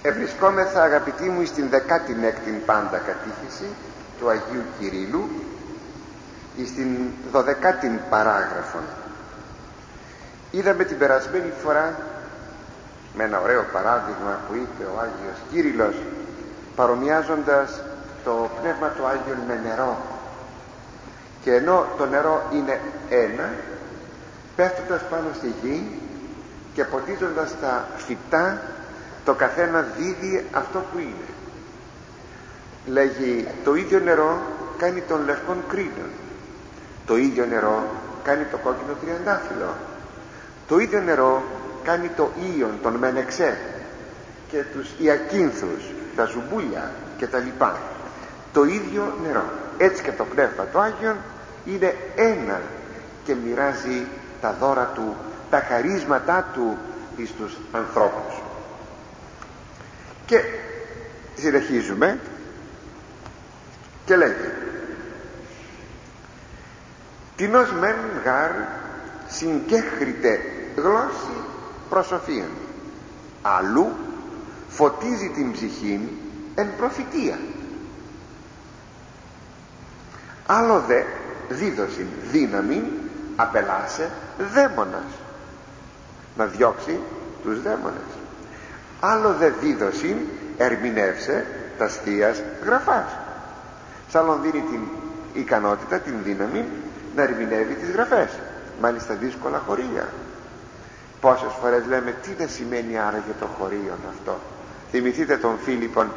Ευρισκόμεθα, αγαπητοί μου, στην 16η πάντα κατήχηση του Αγίου Κυρίλλου, στην 12η παράγραφο. Είδαμε την περασμένη φορά με ένα ωραίο παράδειγμα που είπε ο Άγιος Κύριλλος, παρομοιάζοντας το Πνεύμα του Άγιον με νερό, και ενώ το νερό είναι ένα, πέφτοντας πάνω στη γη και ποτίζοντας τα φυτά, το καθένα δίδει αυτό που είναι. Λέγει, το ίδιο νερό κάνει τον λευκόν κρίνον, το ίδιο νερό κάνει το κόκκινο τριαντάφυλλο, το ίδιο νερό κάνει το ίον, τον μενεξέ και τους ιακίνθους, τα ζουμπούλια και τα λοιπά. Το ίδιο νερό. Έτσι και το Πνεύμα του Άγιον είναι ένα και μοιράζει τα δώρα του, τα χαρίσματά του εις τους ανθρώπους. Και συνεχίζουμε και λέγει, τινός μεν γάρ συγκέχριτε γλώσση προσοφίαν, αλλού φωτίζει την ψυχήν εν προφητεία, άλλο δε δίδωσιν δύναμη απελάσε δαίμονας, να διώξει τους δαίμονες, άλλο δε δίδωσιν ερμηνεύσε τας Θείας Γραφάς. Σ' άλλον δίνει την ικανότητα, την δύναμη να ερμηνεύει τις Γραφές, μάλιστα δύσκολα χωρία. Πόσες φορές λέμε, τι να σημαίνει άραγε το χωρίον αυτό. Θυμηθείτε τον Φίλιππον,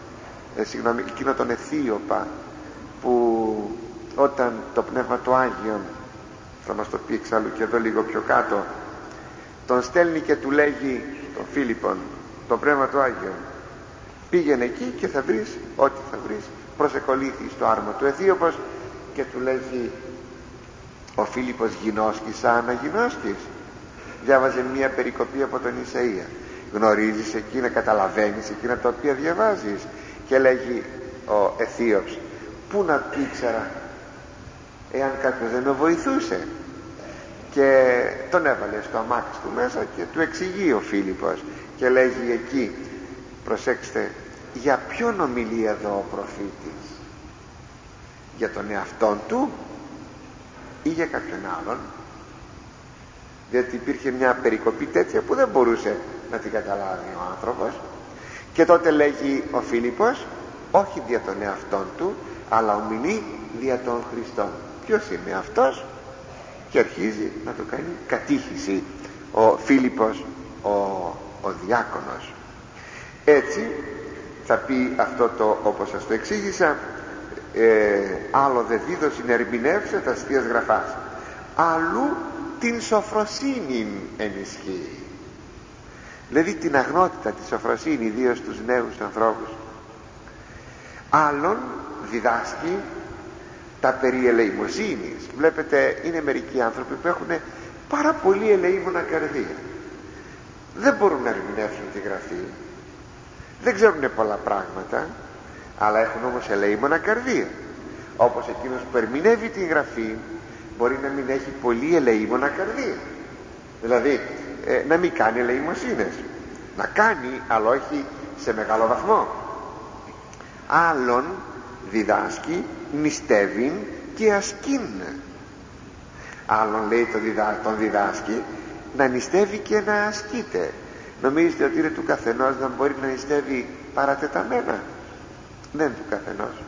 εκείνο τον Αιθίωπα, που όταν το Πνεύμα του Άγιον, θα μας το πει εξάλλου και εδώ λίγο πιο κάτω, τον στέλνει και του λέγει, τον Φίλιππον, το Πνεύμα του Άγιον, πήγαινε εκεί και θα βρεις ό,τι θα βρεις. Προσεκολήθη στο άρμα του Αιθίωπος και του λέγει ο Φίλιππος, γινώσκης σαν αγινώσκης. Διάβαζε μια περικοπή από τον Ισαΐα. Γνωρίζεις εκείνα, καταλαβαίνεις εκείνα τα οποία διαβάζεις. Και λέγει ο Αιθίωπς, πού να το ήξερα εάν κάποιος δεν με βοηθούσε. Και τον έβαλε στο αμάξι του μέσα και του εξηγεί ο Φίλιππος και λέγει εκεί, προσέξτε, για ποιον ομιλεί εδώ ο προφήτης, για τον εαυτόν του ή για κάποιον άλλον? Διότι υπήρχε μια περικοπή τέτοια που δεν μπορούσε να την καταλάβει ο άνθρωπος. Και τότε λέγει ο Φίλιππος, όχι δια τον εαυτόν του, αλλά ομιλεί δια τον Χριστόν. Ποιος είναι αυτός? Και αρχίζει να το κάνει κατήχηση ο Φίλιππος ο διάκονος. Έτσι θα πει αυτό το, όπως σας το εξήγησα, άλλο δε δίδωσιν ερμηνεύσε τας Θείας Γραφάς, αλλού την σοφροσύνην ενισχύει. Δηλαδή την αγνότητα, τη σοφροσύνη, ιδίως στους νέους ανθρώπους. Άλλον διδάσκει τα περί ελεημοσύνης. Βλέπετε, είναι μερικοί άνθρωποι που έχουν πάρα πολύ ελεήμονα καρδία, δεν μπορούν να ερμηνεύσουν τη Γραφή, δεν ξέρουν πολλά πράγματα, αλλά έχουν όμως ελεήμονα καρδία. Όπως εκείνος που ερμηνεύει τη Γραφή μπορεί να μην έχει πολύ ελεήμονα καρδία, δηλαδή να μην κάνει ελεημοσύνες, να κάνει αλλά όχι σε μεγάλο βαθμό. Άλλον διδάσκει νηστεύειν και ασκήν. Άλλον λέει τον διδάσκει να νηστεύει και να ασκείται. Νομίζετε ότι είναι του καθενός να μπορεί να νηστεύει παρατεταμένα? Δεν είναι του καθενός.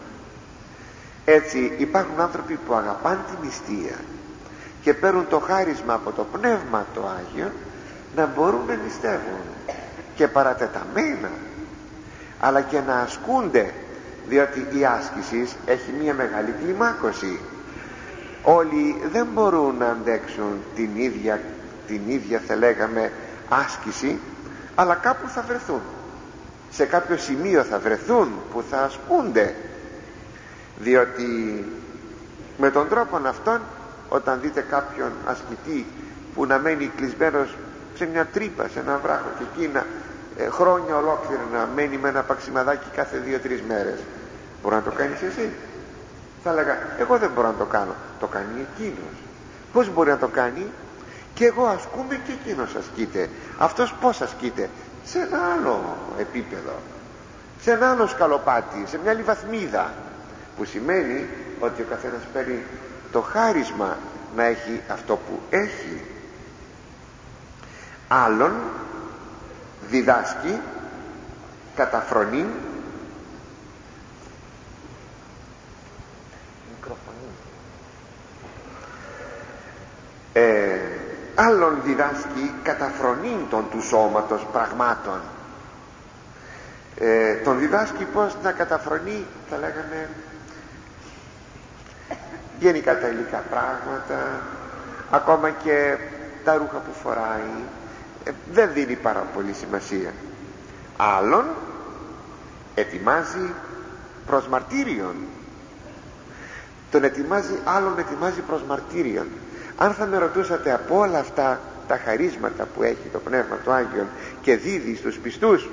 Έτσι υπάρχουν άνθρωποι που αγαπάν την νηστεία και παίρνουν το χάρισμα από το Πνεύμα το Άγιο να μπορούν να νηστεύουν και παρατεταμένα, αλλά και να ασκούνται, διότι η άσκηση έχει μια μεγάλη κλιμάκωση. Όλοι δεν μπορούν να αντέξουν την ίδια θα λέγαμε άσκηση, αλλά κάπου θα βρεθούν, σε κάποιο σημείο θα βρεθούν που θα ασκούνται, διότι με τον τρόπο αυτόν, όταν δείτε κάποιον ασκητή που να μένει κλεισμένος σε μια τρύπα, σε ένα βράχο, και εκεί χρόνια ολόκληρα να μένει με ένα παξιμαδάκι κάθε 2-3 μέρες, μπορεί να το κάνεις εσύ? Θα έλεγα, εγώ δεν μπορώ να το κάνω. Το κάνει εκείνος. Πώς μπορεί να το κάνει? Και εγώ ασκούμε και εκείνος ασκείται. Αυτός πώς ασκείται? σε ένα άλλο επίπεδο, σε ένα άλλο σκαλοπάτι, σε μια άλλη βαθμίδα, που σημαίνει ότι ο καθένας παίρνει το χάρισμα να έχει αυτό που έχει. Άλλον διδάσκει καταφρονή, άλλον διδάσκει καταφρονήν των του σώματος πραγμάτων. Τον διδάσκει πως να καταφρονεί, θα λέγαμε, γενικά τα υλικά πράγματα, ακόμα και τα ρούχα που φοράει, δεν δίνει πάρα πολύ σημασία. Άλλον ετοιμάζει προς μαρτύριον, άλλον ετοιμάζει προς μαρτύριον. Αν θα με ρωτούσατε από όλα αυτά τα χαρίσματα που έχει το Πνεύμα του Άγιον και δίδει στους πιστούς,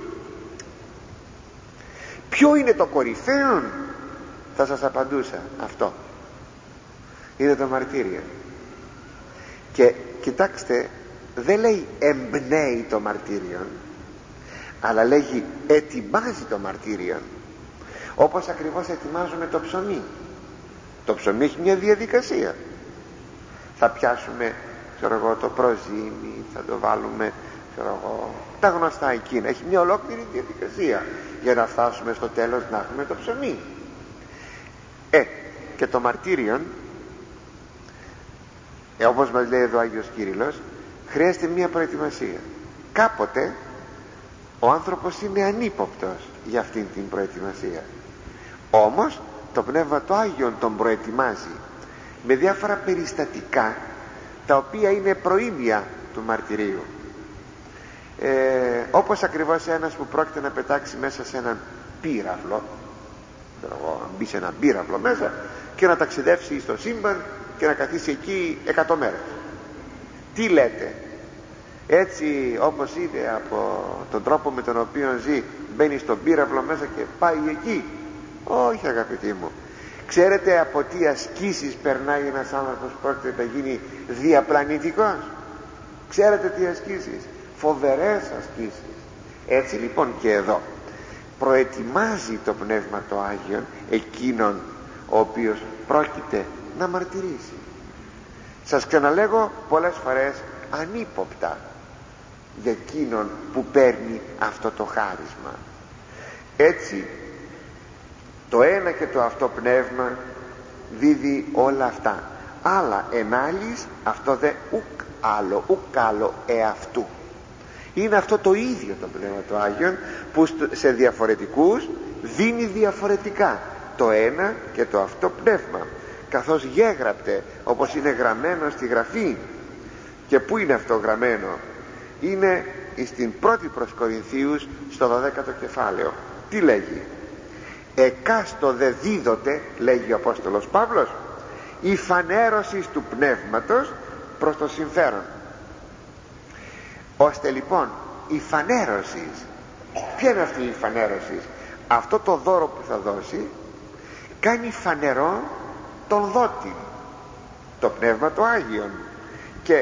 ποιο είναι το κορυφαίο, θα σας απαντούσα αυτό: είναι το μαρτύριο. Και κοιτάξτε, δεν λέει εμπνέει το μαρτύριο, αλλά λέγει ετοιμάζει το μαρτύριο, όπως ακριβώς ετοιμάζουμε το ψωμί. Το ψωμί έχει μια διαδικασία. Θα πιάσουμε, το προζύμι, θα το βάλουμε, τα γνωστά εκείνα. Έχει μια ολόκληρη διαδικασία για να φτάσουμε στο τέλος να έχουμε το ψωμί. Και το μαρτύριον, όπως μας λέει εδώ ο Άγιος Κύριλλος, χρειάζεται μια προετοιμασία. Κάποτε ο άνθρωπος είναι ανύποπτος για αυτήν την προετοιμασία, όμως το Πνεύμα του Άγιον τον προετοιμάζει με διάφορα περιστατικά, τα οποία είναι προήμια του μαρτυρίου. Όπως ακριβώς ένας που πρόκειται να πετάξει μέσα σε έναν πύραυλο, να μπει σε έναν πύραυλο μέσα και να ταξιδεύσει στο σύμπαν και να καθίσει εκεί 100 μέρες. Τι λέτε? Έτσι όπως είδε από τον τρόπο με τον οποίο ζει, μπαίνει στον πύραυλο μέσα και πάει εκεί? Όχι, αγαπητοί μου. Ξέρετε από τι ασκήσεις περνάει ένας άνθρωπος που πρόκειται να γίνει διαπλανητικός? Ξέρετε τι ασκήσεις? Φοβερές ασκήσεις. Έτσι λοιπόν και εδώ προετοιμάζει το Πνεύμα το Άγιον εκείνον ο οποίος πρόκειται να μαρτυρήσει. Σας ξαναλέγω πολλές φορές ανύποπτα για εκείνον που παίρνει αυτό το χάρισμα. Έτσι το ένα και το αυτό πνεύμα δίδει όλα αυτά. Αλλά εν άλλης αυτό δε ουκ άλλο εαυτού. Είναι αυτό το ίδιο το Πνεύμα του Άγιον που σε διαφορετικούς δίνει διαφορετικά το ένα και το αυτό πνεύμα, καθώς γέγραπτε, όπως είναι γραμμένο στη Γραφή. Και πού είναι αυτό γραμμένο? Είναι στην πρώτη προς Κορινθίους στο 12ο κεφάλαιο. Τι λέγει? Εκάστο δε δίδοτε, λέγει ο Απόστολος Παύλος, η φανέρωση του πνεύματος προς το συμφέρον. Ώστε λοιπόν η φανέρωση, ποια είναι αυτή η φανέρωση? Αυτό το δώρο που θα δώσει κάνει φανερό τον δότη, το Πνεύμα το Άγιον, και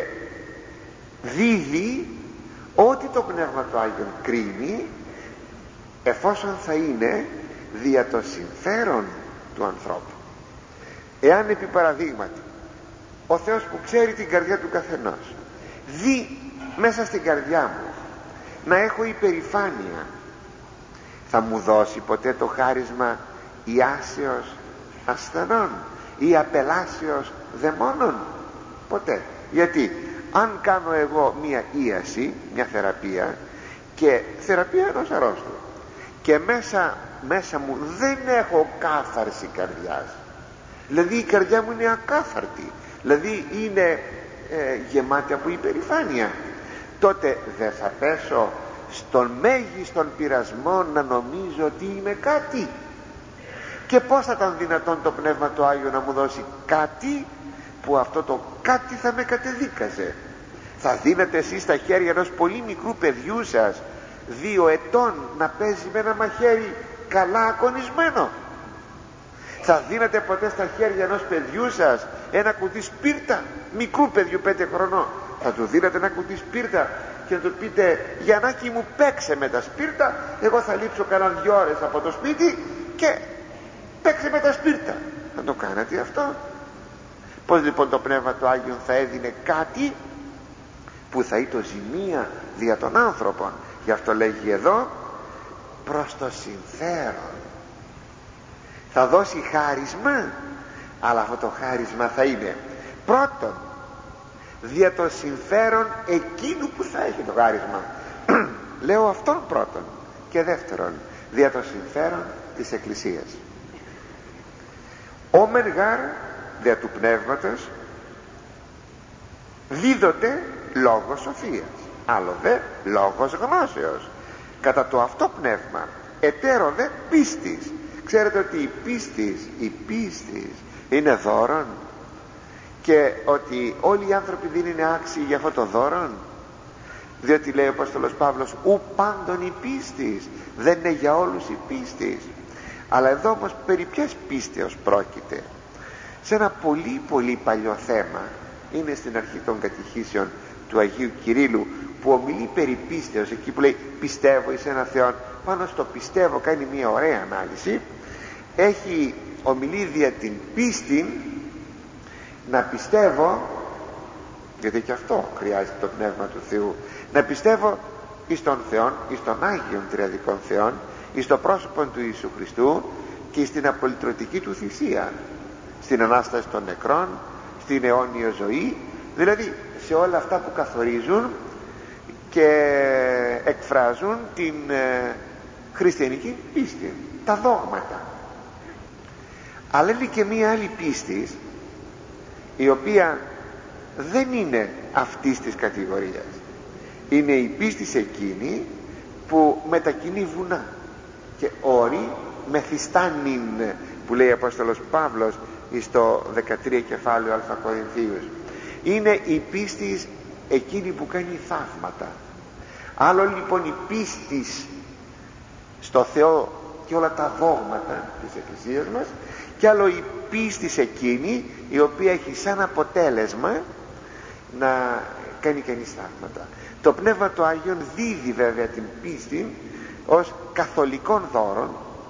δίδει ό,τι το Πνεύμα το Άγιον κρίνει, εφόσον θα είναι δια το συμφέρον του ανθρώπου. Εάν επί παραδείγματι ο Θεός που ξέρει την καρδιά του καθενός δει μέσα στην καρδιά μου να έχω υπερηφάνεια, θα μου δώσει ποτέ το χάρισμα ιάσεως ασθενών ή απελάσεως δαιμόνων? Ποτέ. Γιατί αν κάνω εγώ μία ίαση, μια θεραπεία, και θεραπεία ενός αρρώστου, και μέσα μου δεν έχω κάθαρση καρδιάς, δηλαδή η καρδιά μου είναι ακάθαρτη, δηλαδή είναι γεμάτη από υπερηφάνεια, τότε δεν θα πέσω στον μέγιστον πειρασμό να νομίζω ότι είμαι κάτι. Και πώς θα ήταν δυνατόν το Πνεύμα το Άγιο να μου δώσει κάτι που αυτό το κάτι θα με κατεδίκαζε? Θα δίνετε εσείς στα χέρια ενός πολύ μικρού παιδιού σας 2 ετών να παίζει με ένα μαχαίρι καλά ακονισμένο? Θα δίνετε ποτέ στα χέρια ενός παιδιού σας ένα κουτί σπίρτα, μικρού παιδιού 5 χρονών? Θα του δίνετε ένα κουτί σπίρτα και να του πείτε Γιαννάκη μου παίξε με τα σπίρτα, εγώ θα λείψω κανένα 2 ώρες από το σπίτι και παίξε με τα σπίρτα. Θα το κάνατε αυτό? Πως λοιπόν το Πνεύμα του Άγιον θα έδινε κάτι που θα ήταν ζημία δια των άνθρωπων? Γι' αυτό λέγει εδώ προς το συμφέρον. Θα δώσει χάρισμα, αλλά αυτό το χάρισμα θα είναι πρώτον δια το συμφέρον εκείνου που θα έχει το χάρισμα. Λέω αυτόν πρώτον, και δεύτερον δια το συμφέρον της Εκκλησίας. Όμεν γάρ δια του Πνεύματος δίδοτε λόγος σοφίας, άλλο δε λόγος γνώσεως, κατά το αυτό πνεύμα ετέρω δε πίστης. Ξέρετε ότι η πίστης είναι δώρον, και ότι όλοι οι άνθρωποι δεν είναι άξιοι για αυτό το δώρον, διότι λέει ο Απόστολος Παύλος ου πάντων η πίστης, δεν είναι για όλους η πίστης. Αλλά εδώ όμως περί ποιας πίστεως πρόκειται? Σε ένα πολύ πολύ παλιό θέμα, είναι στην αρχή των κατηχήσεων του Αγίου Κυρίλλου, που ομιλεί περί πίστεως, εκεί που λέει πιστεύω εις ένα Θεόν. Πάνω στο πιστεύω κάνει μια ωραία ανάλυση. Έχει ομιλεί δια την πίστη, να πιστεύω, γιατί και αυτό χρειάζεται το Πνεύμα του Θεού, να πιστεύω εις τον Θεόν, εις τον Άγιον Τριαδικών Θεόν, εις το πρόσωπο του Ιησού Χριστού και στην απολυτρωτική του θυσία, στην Ανάσταση των νεκρών, στην αιώνια ζωή, δηλαδή σε όλα αυτά που καθορίζουν και εκφράζουν την χριστιανική πίστη, τα δόγματα. Αλλά είναι και μία άλλη πίστη, η οποία δεν είναι αυτής της κατηγορίας. Είναι η πίστη εκείνη που μετακινεί βουνά και όρη μεθυστάνην, που λέει ο Απόστολος Παύλος στο 13 κεφάλαιο Α Κορινθίους. Είναι η πίστη εκείνη που κάνει θαύματα. Άλλο λοιπόν η πίστη στο Θεό και όλα τα δόγματα της Εκκλησίας μας, και άλλο η πίστη εκείνη η οποία έχει σαν αποτέλεσμα να κάνει κανείς θαύματα. Το Πνεύμα του Άγιον δίδει βέβαια την πίστη ως καθολικών δώρων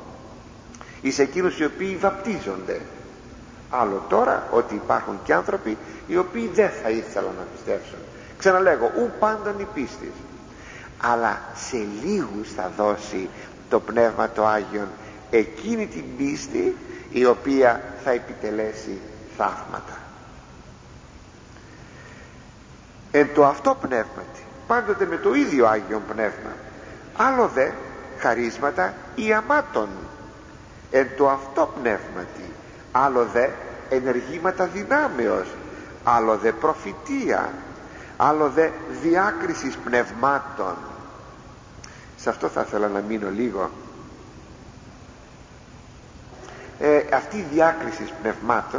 εις εκείνους οι οποίοι βαπτίζονται. Άλλο τώρα ότι υπάρχουν και άνθρωποι οι οποίοι δεν θα ήθελαν να πιστέψουν. Ξαναλέγω, ου πάντων η πίστη, αλλά σε λίγους θα δώσει το Πνεύμα το Άγιον εκείνη την πίστη η οποία θα επιτελέσει θαύματα. Εν το αυτό πνεύματι, πάντοτε με το ίδιο Άγιον Πνεύμα, άλλο δε χαρίσματα ιαμάτων. Εν το αυτό πνεύματι, άλλο δε ενεργήματα δυνάμεως, άλλο δε προφητεία, άλλο δε διάκρισης πνευμάτων. Σε αυτό θα ήθελα να μείνω λίγο. Αυτή η διάκριση πνευμάτων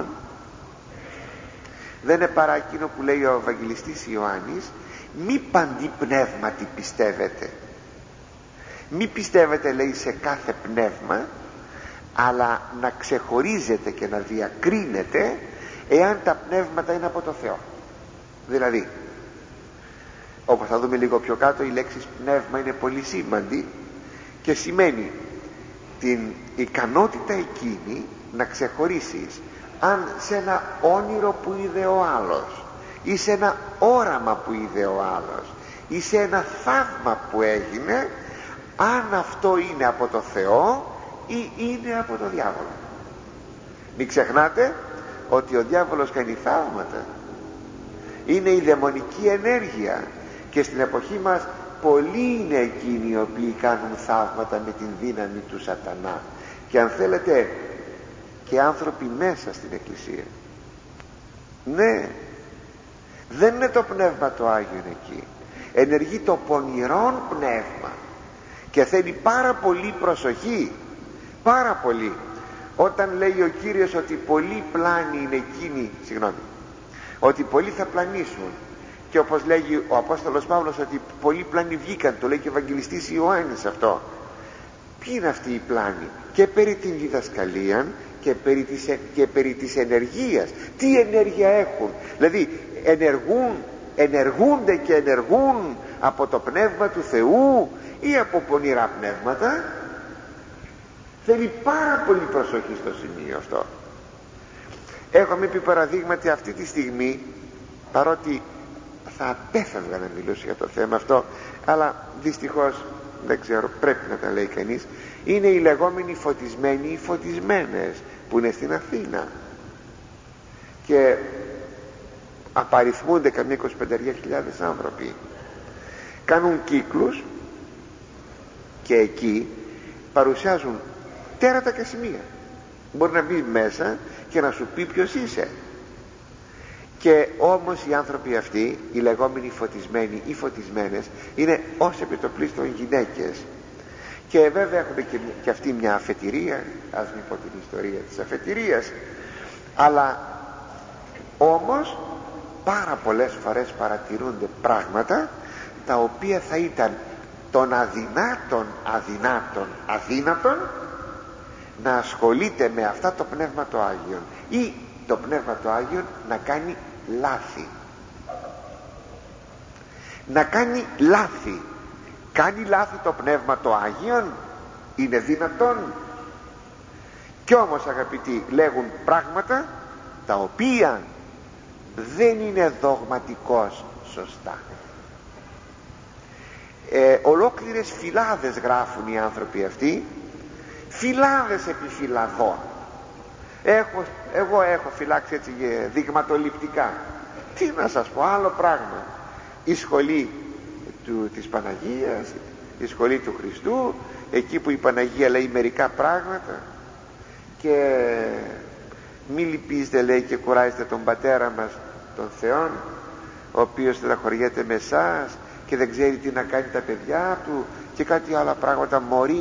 δεν είναι παρά εκείνο που λέει ο Ευαγγελιστής Ιωάννης, μη παντί πνεύματι πιστεύετε. Μη πιστεύετε, λέει, σε κάθε πνεύμα, αλλά να ξεχωρίζετε και να διακρίνετε εάν τα πνεύματα είναι από το Θεό. Δηλαδή, όπως θα δούμε λίγο πιο κάτω, η λέξη πνεύμα είναι πολύ σήμαντη και σημαίνει την ικανότητα εκείνη να ξεχωρίσεις αν σε ένα όνειρο που είδε ο άλλος ή σε ένα όραμα που είδε ο άλλος ή σε ένα θαύμα που έγινε, αν αυτό είναι από το Θεό ή είναι από το διάβολο. Μην ξεχνάτε ότι ο διάβολος κάνει θαύματα, είναι η δαιμονική ενέργεια, και στην εποχή μας πολλοί είναι εκείνοι οι οποίοι κάνουν θαύματα με την δύναμη του σατανά, και αν θέλετε και άνθρωποι μέσα στην Εκκλησία. Ναι, δεν είναι το Πνεύμα το Άγιον εκεί, ενεργεί το πονηρόν πνεύμα και θέλει πάρα πολύ προσοχή, πάρα πολύ. Όταν λέει ο Κύριος ότι πολλοί πλάνοι είναι εκείνοι, ότι πολλοί θα πλανήσουν, και όπως λέγει ο Απόστολος Παύλος ότι πολλοί πλάνοι βγήκαν, το λέει και ο Ευαγγελιστής Ιωάννης αυτό. Ποιοι είναι αυτοί οι πλάνοι? Και περί την διδασκαλία και περί της ενεργείας. Τι ενέργεια έχουν? Δηλαδή ενεργούν ενεργούνται και ενεργούν από το Πνεύμα του Θεού ή από πονηρά πνεύματα. Θέλει πάρα πολύ προσοχή στο σημείο αυτό. Έχουμε πει παραδείγματι αυτή τη στιγμή, παρότι θα απέφευγα να μιλήσω για το θέμα αυτό, αλλά δυστυχώς δεν ξέρω, πρέπει να τα λέει κανείς, είναι οι λεγόμενοι φωτισμένοι ή φωτισμένες που είναι στην Αθήνα και απαριθμούνται καμιά 25.000 άνθρωποι. Κάνουν κύκλους και εκεί παρουσιάζουν τέρατα και σημεία. Μπορεί να μπει μέσα και να σου πει ποιος είσαι. Και όμως οι άνθρωποι αυτοί, οι λεγόμενοι φωτισμένοι ή φωτισμένες, είναι ως επιτοπλίστων γυναίκες. Και βέβαια έχουν και αυτοί μια αφετηρία, ας μην πω την ιστορία της αφετηρίας, αλλά όμως πάρα πολλές φορές παρατηρούνται πράγματα τα οποία θα ήταν των αδύνατων να ασχολείται με αυτά το Πνεύμα το Άγιον, ή το Πνεύμα το Άγιον να κάνει λάθη. Κάνει λάθη το Πνεύμα το Άγιον? Είναι δυνατόν? Κι όμως αγαπητοί, λέγουν πράγματα τα οποία δεν είναι δογματικώς σωστά. Ολόκληρες φυλάδες γράφουν οι άνθρωποι αυτοί, φυλάδες επί φυλαδών. Εγώ έχω φυλάξει έτσι δειγματοληπτικά. Τι να σας πω, άλλο πράγμα. Η σχολή της Παναγίας, η σχολή του Χριστού, εκεί που η Παναγία λέει μερικά πράγματα και μη λυπήστε, λέει, και κουράζετε τον Πατέρα μας τον Θεόν, ο οποίος στεναχωριέται με εσάς και δεν ξέρει τι να κάνει τα παιδιά του, και κάτι άλλα πράγματα,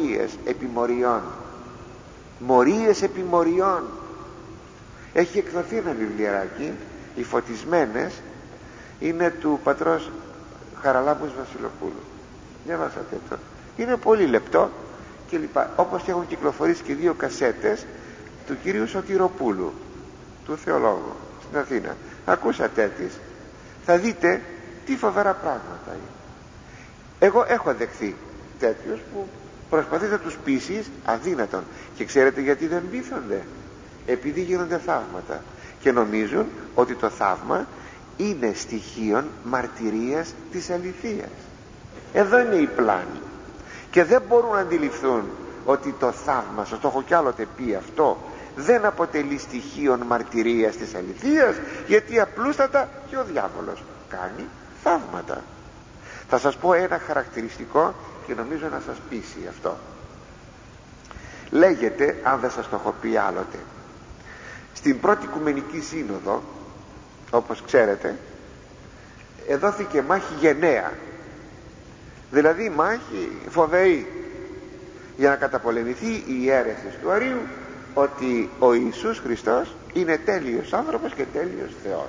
μορίες επιμοριών. Έχει εκδοθεί ένα βιβλιαράκι, οι φωτισμένες, είναι του πατρός Χαραλάμπους Βασιλοπούλου. Διαβάσατε το, είναι πολύ λεπτό και λοιπά. Όπως και έχουν κυκλοφορήσει και 2 κασέτες του κυρίου Σωτηροπούλου, του θεολόγου στην Αθήνα. Ακούσατε τις, θα δείτε τι φοβερά πράγματα είναι. Εγώ έχω δεχθεί τέτοιους που προσπαθείς να τους πείσεις αδύνατον, και ξέρετε γιατί δεν πείθονται? Επειδή γίνονται θαύματα και νομίζουν ότι το θαύμα είναι στοιχείον μαρτυρίας της αληθείας. Εδώ είναι η πλάνη, και δεν μπορούν να αντιληφθούν ότι το θαύμα, σας το έχω κι άλλοτε πει αυτό, δεν αποτελεί στοιχείον μαρτυρίας της αληθείας, γιατί απλούστατα και ο διάβολος κάνει θαύματα. Θα σας πω ένα χαρακτηριστικό και νομίζω να σας πείσει αυτό. Λέγεται, αν δεν σας το έχω πει άλλοτε, στην πρώτη Οικουμενική Σύνοδο, όπως ξέρετε, δόθηκε μάχη γενναία, δηλαδή μάχη φοβερή, για να καταπολεμηθεί η αίρεση του Αρείου ότι ο Ιησούς Χριστός είναι τέλειος άνθρωπος και τέλειος Θεός.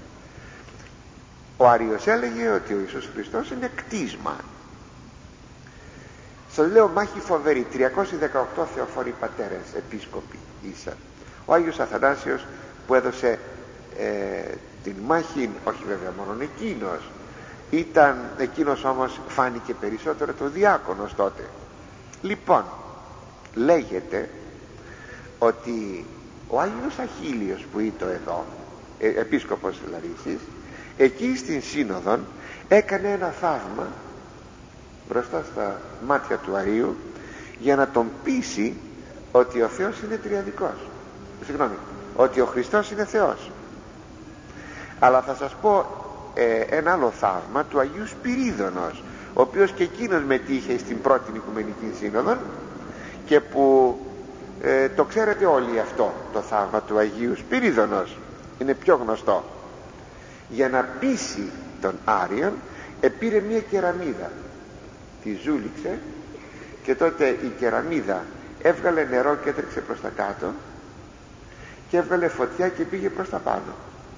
Ο Άριος έλεγε ότι ο Ιησούς Χριστός είναι κτίσμα. Σας λέω μάχη φοβερή, 318 θεοφόροι πατέρες επίσκοποι ήσαν. Ο Άγιος Αθανάσιος που έδωσε την μάχη, όχι βέβαια μόνον εκείνος, ήταν εκείνος, όμως φάνηκε περισσότερο το διάκονος τότε. Λοιπόν, λέγεται ότι ο Άγιος Αχίλιος που ήταν εδώ, επίσκοπος Λαρίσης, εκεί στην Σύνοδον έκανε ένα θαύμα μπροστά στα μάτια του Αρείου για να τον πείσει ότι ο Θεός είναι τριαδικός, ότι ο Χριστός είναι Θεός. Αλλά θα σας πω ένα άλλο θαύμα του Αγίου Σπυρίδωνος, ο οποίος και εκείνος μετήχε στην πρώτη Οικουμενική Σύνοδο, και που το ξέρετε όλοι αυτό το θαύμα του Αγίου Σπυρίδωνος, είναι πιο γνωστό. Για να πείσει τον Άριον επήρε μια κεραμίδα, τη ζούληξε, και τότε η κεραμίδα έβγαλε νερό και έτρεξε προς τα κάτω και έβγαλε φωτιά και πήγε προς τα πάνω,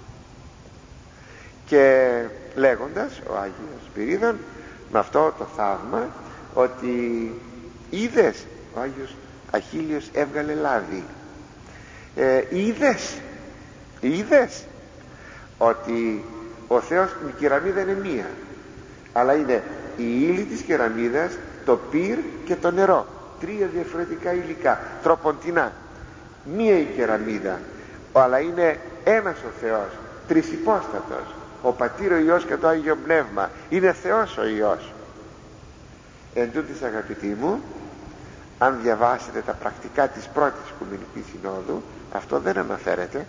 και λέγοντας ο Άγιος Σπυρίδων με αυτό το θαύμα ότι είδες, ο Άγιος Αχίλιος έβγαλε λάδι, είδες ότι Ο Θεός, η κεραμίδα είναι μία, αλλά είναι η ύλη της κεραμίδας, το πυρ και το νερό, τρία διαφορετικά υλικά, τροποντινά. Μία η κεραμίδα, αλλά είναι ένας ο Θεός, τρισυπόστατος, ο Πατήρ, ο Υιός και το Άγιο Πνεύμα. Είναι Θεός ο Υιός. Εν τούτοις, αγαπητοί μου, αν διαβάσετε τα πρακτικά της πρώτης Οικουμενικής Συνόδου, αυτό δεν αναφέρεται,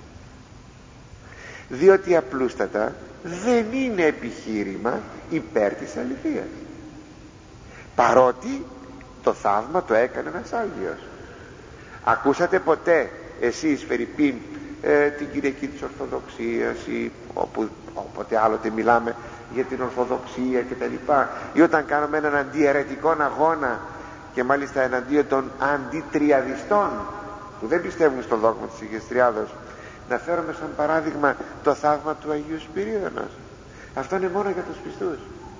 διότι απλούστατα δεν είναι επιχείρημα υπέρ της αληθείας, παρότι το θαύμα το έκανε ένας Άγιος. Ακούσατε ποτέ εσείς, φερειπίν, την Κυριακή της Ορθοδοξίας ή όποτε άλλοτε μιλάμε για την Ορθοδοξία και τα λοιπά, ή όταν κάνουμε έναν αντιαιρετικό αγώνα, και μάλιστα εναντίον των αντιτριαδιστών που δεν πιστεύουν στο δόγμα της Αγίας Τριάδος, να φέρουμε σαν παράδειγμα το θαύμα του Αγίου Σπυρίδωνος. Αυτό είναι μόνο για τους πιστούς.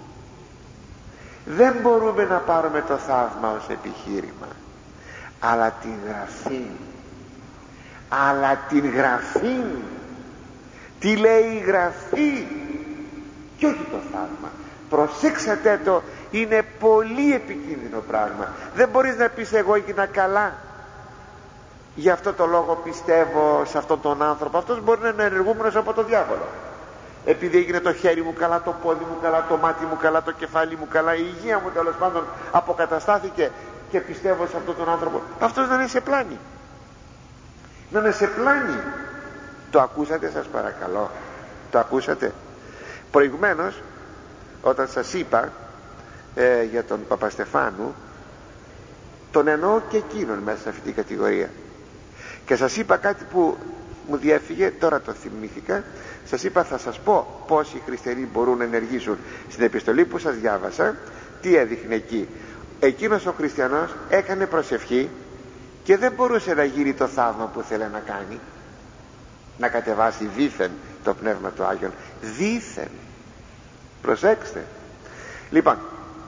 Δεν μπορούμε να πάρουμε το θαύμα ως επιχείρημα, αλλά την Γραφή. Αλλά την Γραφή. Τι λέει η Γραφή και όχι το θαύμα. Προσέξατε το, είναι πολύ επικίνδυνο πράγμα. Δεν μπορείς να πεις εγώ έγινα καλά, γι' αυτό το λόγο πιστεύω σε αυτόν τον άνθρωπο. Αυτός μπορεί να είναι ενεργούμενος από το διάβολο. Επειδή έγινε το χέρι μου καλά, το πόδι μου καλά, το μάτι μου καλά, το κεφάλι μου καλά, η υγεία μου τέλος πάντων αποκαταστάθηκε και πιστεύω σε αυτόν τον άνθρωπο. Αυτός να είναι σε πλάνη. Να είναι σε πλάνη. Το ακούσατε, σας παρακαλώ? Το ακούσατε? Προηγουμένως, όταν σας είπα για τον Παπαστεφάνου, τον εννοώ και εκείνον μέσα σε αυτή την κατηγορία, και σας είπα κάτι που μου διέφυγε, τώρα το θυμήθηκα. Σας είπα θα σας πω πώς οι χριστιανοί μπορούν να ενεργήσουν. Στην επιστολή που σας διάβασα, τι έδειχνε εκεί? Εκείνος ο χριστιανός έκανε προσευχή και δεν μπορούσε να γίνει το θαύμα που ήθελε να κάνει, να κατεβάσει δήθεν το Πνεύμα του Άγιον. Δήθεν. Προσέξτε. Λοιπόν,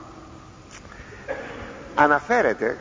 αναφέρεται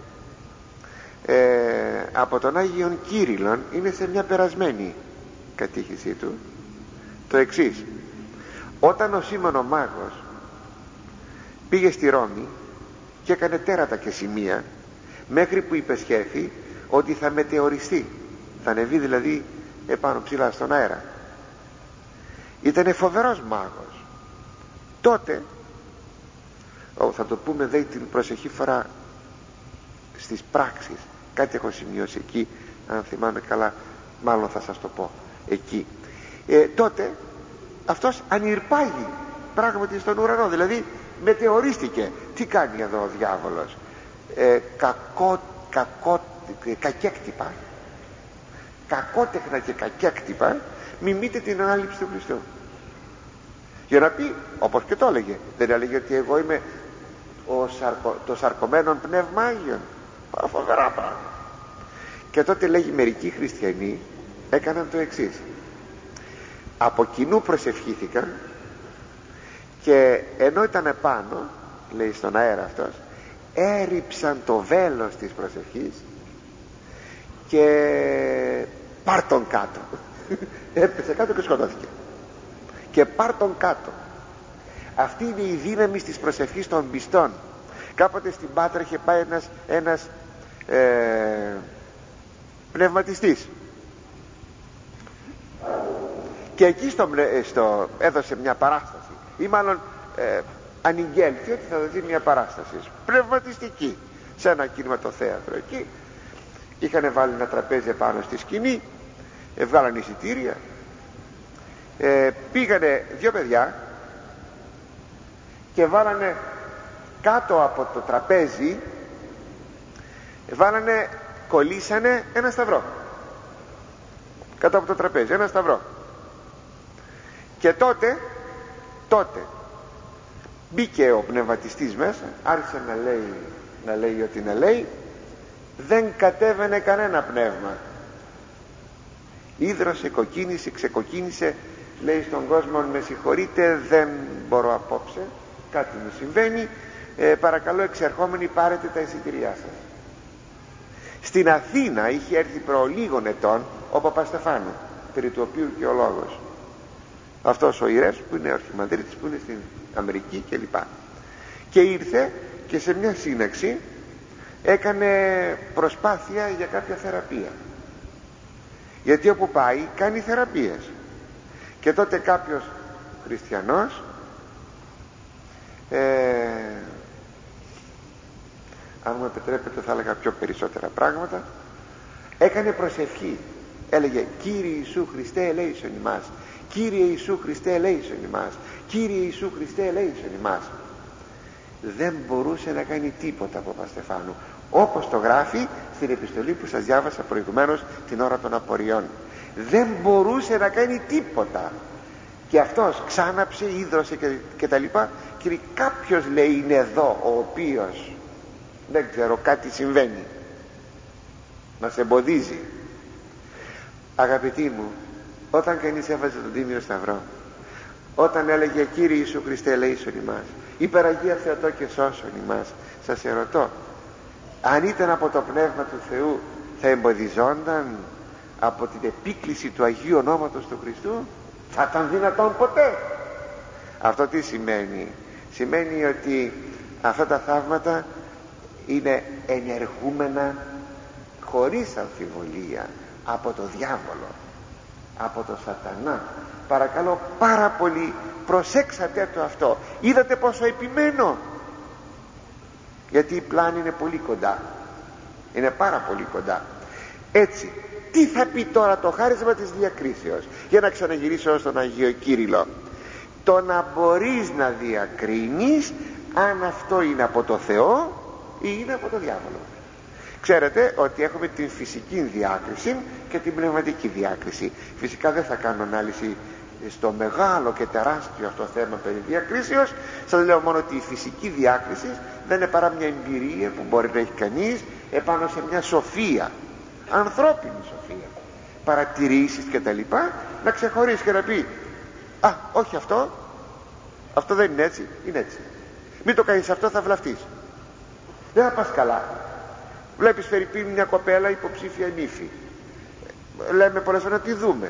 από τον Άγιον Κύριλλον, είναι σε μια περασμένη κατήχησή του, το εξής: όταν ο Σίμων ο Μάγος πήγε στη Ρώμη και έκανε τέρατα και σημεία, μέχρι που υπεσχέθη ότι θα μετεωριστεί, θα ανεβεί δηλαδή επάνω ψηλά στον αέρα. Ήτανε φοβερός μάγος. Τότε, θα το πούμε δε την προσεχή φορά στις πράξεις, κάτι έχω σημειώσει εκεί, αν θυμάμαι καλά μάλλον θα σας το πω εκεί. Τότε αυτός ανηρπάγει πράγματι στον ουρανό, δηλαδή μετεωρίστηκε. Τι κάνει εδώ ο διάβολος? Κακέκτυπα, κακότεχνα και κακέκτυπα μιμείται την ανάληψη του Χριστού, για να πει, όπως και το έλεγε, δεν έλεγε ότι εγώ είμαι το σαρκωμένο Πνεύμα Άγιον? Φοβερά πράγματα. Και τότε λέγει μερικοί χριστιανοί έκαναν το εξής: από κοινού προσευχήθηκαν και ενώ ήταν επάνω, λέει, στον αέρα αυτός, έριψαν το βέλος της προσευχής και πάρ' τον κάτω. Έπεσε κάτω και σκοτώθηκε. Και πάρ' τον κάτω. Αυτή είναι η δύναμη της προσευχής των πιστών. Κάποτε στην Πάτρα είχε πάει ένας πνευματιστής και εκεί έδωσε μια παράσταση, ή μάλλον ανηγγέλθη ότι θα δοθεί μια παράσταση πνευματιστική σε ένα κινηματοθέατρο. Εκεί είχαν βάλει ένα τραπέζι πάνω στη σκηνή, βγάλαν εισιτήρια, πήγανε δύο παιδιά και βάλανε κάτω από το τραπέζι, κολλήσανε ένα σταυρό κάτω από το τραπέζι, ένα σταυρό. Και τότε μπήκε ο πνευματιστής μέσα, άρχισε να λέει ότι να λέει, δεν κατέβαινε κανένα πνεύμα. Ίδρωσε, κοκκίνησε, ξεκοκκίνησε, λέει στον κόσμο, με συγχωρείτε, δεν μπορώ απόψε, κάτι μου συμβαίνει, παρακαλώ εξερχόμενοι πάρετε τα εισιτήριά σας. Στην Αθήνα είχε έρθει προ λίγων ετών ο Παπαστεφάνου, περί του οποίου και ο λόγος. αυτός ο ιερεύς που είναι ο αρχιμανδρίτης, που είναι στην Αμερική κλπ. Και ήρθε και σε μια σύναξη έκανε προσπάθεια για κάποια θεραπεία, γιατί όπου πάει κάνει θεραπείες. Και τότε κάποιος χριστιανός αν μου επιτρέπετε θα έλεγα πιο περισσότερα πράγματα, έκανε προσευχή, έλεγε Κύριε Ιησού Χριστέ ελέησον ημάς, Κύριε Ιησού Χριστέ ελέησον ημάς, Κύριε Ιησού Χριστέ ελέησον ημάς. Δεν μπορούσε να κάνει τίποτα από Παπαστεφάνου, όπως το γράφει στην επιστολή που σας διάβασα προηγουμένως την ώρα των απορριών. Δεν μπορούσε να κάνει τίποτα. Και αυτός ξάναψε, ίδρωσε και τα λοιπά. Και κάποιος λέει είναι εδώ, ο οποίος δεν ξέρω, κάτι συμβαίνει, μας εμποδίζει. Αγαπητοί μου, όταν κανείς έβαζε τον Τίμιο Σταυρό, όταν έλεγε Κύριε Ιησού Χριστέ ελέησον ημάς, υπεραγία Θεοτό και σώσον ημάς, σας ερωτώ, αν ήταν από το Πνεύμα του Θεού, θα εμποδιζόνταν από την επίκληση του Αγίου Ονόματος του Χριστού? Θα ήταν δυνατόν ποτέ? Αυτό τι σημαίνει? Σημαίνει ότι αυτά τα θαύματα είναι ενεργούμενα χωρίς αμφιβολία από το διάβολο, από το σατανά. Παρακαλώ πάρα πολύ, προσέξατε το αυτό. Είδατε πόσο επιμένω? Γιατί η πλάνη είναι πολύ κοντά, είναι πάρα πολύ κοντά. Έτσι, τι θα πει τώρα το χάρισμα της διακρίσεως? Για να ξαναγυρίσω στον Αγίο Κύριλλο, το να μπορείς να διακρίνεις αν αυτό είναι από το Θεό ή είναι από το διάβολο. Ξέρετε ότι έχουμε την φυσική διάκριση και την πνευματική διάκριση. Φυσικά δεν θα κάνω ανάλυση στο μεγάλο και τεράστιο αυτό θέμα περί διακρίσεως. Σας λέω μόνο ότι η φυσική διάκριση δεν είναι παρά μια εμπειρία που μπορεί να έχει κανείς επάνω σε μια σοφία, ανθρώπινη σοφία, παρατηρήσεις και τα λοιπά, να ξεχωρίσει και να πει α, όχι αυτό δεν είναι έτσι, είναι έτσι. Μην το κάνεις αυτό, θα βλαφτείς, δεν θα πας καλά. Βλέπεις φερειπίν μια κοπέλα υποψήφια νύφη, λέμε πολλές φορές να τη δούμε,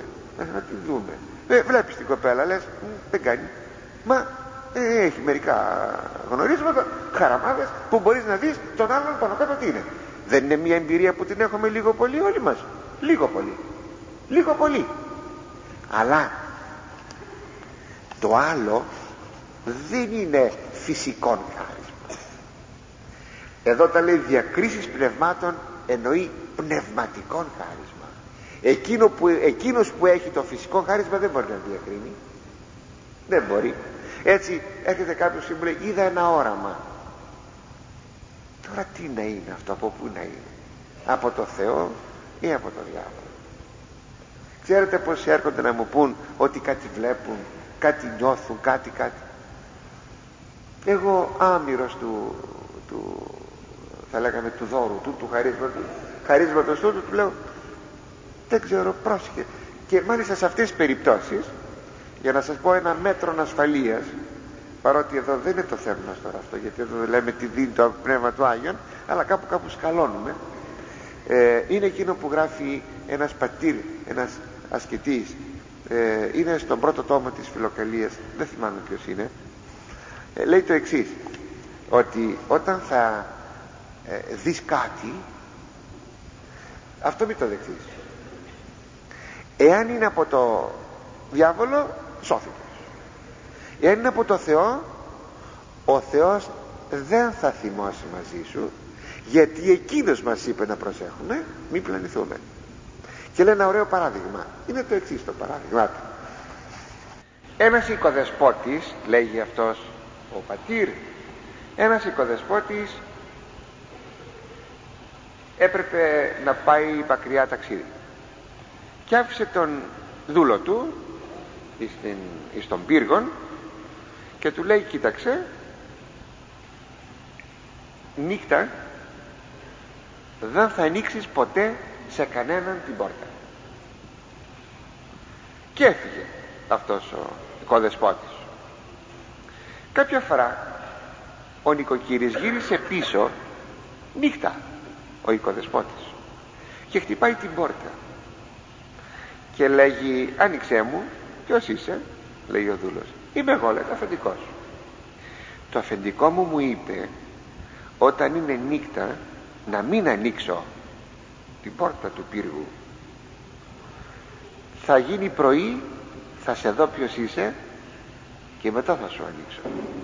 βλέπεις την κοπέλα, λες δεν κάνει, μα έχει μερικά γνωρίσματα, χαραμάδες που μπορείς να δεις τον άλλον πάνω κάτω τι είναι. Δεν είναι μια εμπειρία που την έχουμε λίγο πολύ όλοι μας? Λίγο πολύ. Αλλά το άλλο δεν είναι φυσικών χάρισμα. Εδώ τα λέει διακρίσεις πνευμάτων, εννοεί πνευματικών χάρισμα. Εκείνος που έχει το φυσικό χάρισμα δεν μπορεί να διακρίνει, δεν μπορεί. Έτσι έρχεται κάποιος και μου λέει είδα ένα όραμα. Τώρα τι να είναι αυτό, από πού να είναι? Από το Θεό ή από το διάβολο? Ξέρετε πως έρχονται να μου πούν ότι κάτι βλέπουν, κάτι νιώθουν, κάτι. Εγώ άμυρος του θα λέγαμε του δώρου του χαρίσματος του λέω δεν ξέρω, πρόσεχε. Και μάλιστα σε αυτές τις περιπτώσεις, για να σας πω ένα μέτρο ασφαλείας, παρότι εδώ δεν είναι το θέμα μας τώρα αυτό, γιατί εδώ δεν λέμε τι δίνει το Πνεύμα του Άγιον, αλλά κάπου σκαλώνουμε, είναι εκείνο που γράφει ένας πατήρ, ένας ασκητής, είναι στον πρώτο τόμο της Φιλοκαλίας, δεν θυμάμαι ποιος είναι, λέει το εξής, ότι όταν θα δεις κάτι, αυτό μην το δεχτείς. Εάν είναι από το διάβολο, σώθηκες. Εάν είναι από το Θεό, ο Θεός δεν θα θυμώσει μαζί σου, γιατί εκείνος μας είπε να προσέχουμε, μην πλανηθούμε. Και λέει ένα ωραίο παράδειγμα, είναι το εξής το παράδειγμα του. Ένας οικοδεσπότης, λέγει αυτός ο πατήρ, ένας οικοδεσπότης έπρεπε να πάει μακριά ταξίδι και άφησε τον δούλο του στον πύργον και του λέει κοίταξε, νύχτα δεν θα ανοίξεις ποτέ σε κανέναν την πόρτα. Και έφυγε αυτός ο οικοδεσπότης. Κάποια φορά ο νοικοκύρης γύρισε πίσω νύχτα, ο οικοδεσπότης, και χτυπάει την πόρτα και λέγει άνοιξέ μου, ποιος είσαι? λέει ο δούλος. Είμαι εγώ, λέει, το αφεντικό σου. Το αφεντικό μου είπε όταν είναι νύχτα να μην ανοίξω την πόρτα του πύργου. Θα γίνει πρωί, θα σε δω ποιος είσαι και μετά θα σου ανοίξω.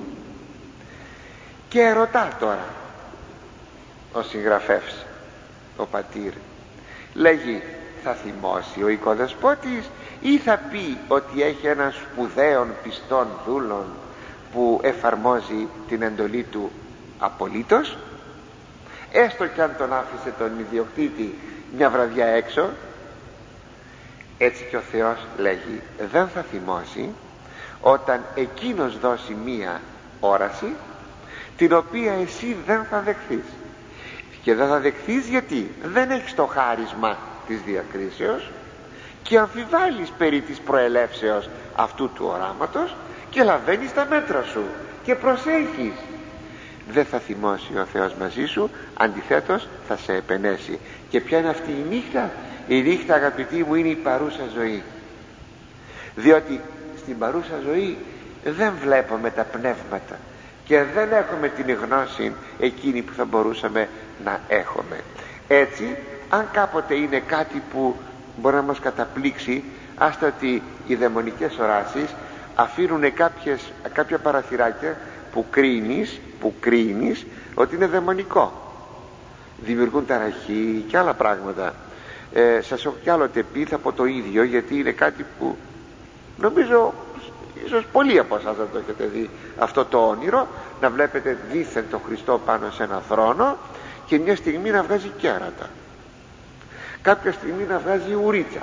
Και ρωτά τώρα ο συγγραφεύς, ο πατήρ, λέγει, θα θυμώσει ο οικοδεσπότης ή θα πει ότι έχει έναν σπουδαίον πιστόν δούλον που εφαρμόζει την εντολή του απολύτως, έστω κι αν τον άφησε τον ιδιοκτήτη μια βραδιά έξω? Έτσι και ο Θεός λέγει, δεν θα θυμώσει όταν εκείνος δώσει μία όραση την οποία εσύ δεν θα δεχθείς. Και δεν θα δεχθείς γιατί δεν έχεις το χάρισμα της διακρίσεως και αμφιβάλλεις περί της προελεύσεως αυτού του οράματος και λαβαίνεις τα μέτρα σου και προσέχεις. Δεν θα θυμώσει ο Θεός μαζί σου, αντιθέτως θα σε επενέσει. Και ποια είναι αυτή η νύχτα? Η νύχτα, αγαπητοί μου, είναι η παρούσα ζωή. Διότι στην παρούσα ζωή δεν βλέπουμε τα πνεύματα και δεν έχουμε την γνώση εκείνη που θα μπορούσαμε να έχουμε. Έτσι, αν κάποτε είναι κάτι που μπορεί να μας καταπλήξει, άστα ότι οι δαιμονικές οράσεις αφήνουν κάποια παραθυράκια που κρίνεις ότι είναι δαιμονικό. Δημιουργούν ταραχή και άλλα πράγματα. Σας έχω κι άλλοτε πει, θα πω το ίδιο, γιατί είναι κάτι που νομίζω ίσως πολλοί από εσάς δεν το έχετε δει αυτό το όνειρο, να βλέπετε δήθεν τον Χριστό πάνω σε ένα θρόνο και μια στιγμή να βγάζει κέρατα, κάποια στιγμή να βγάζει ουρίτσα.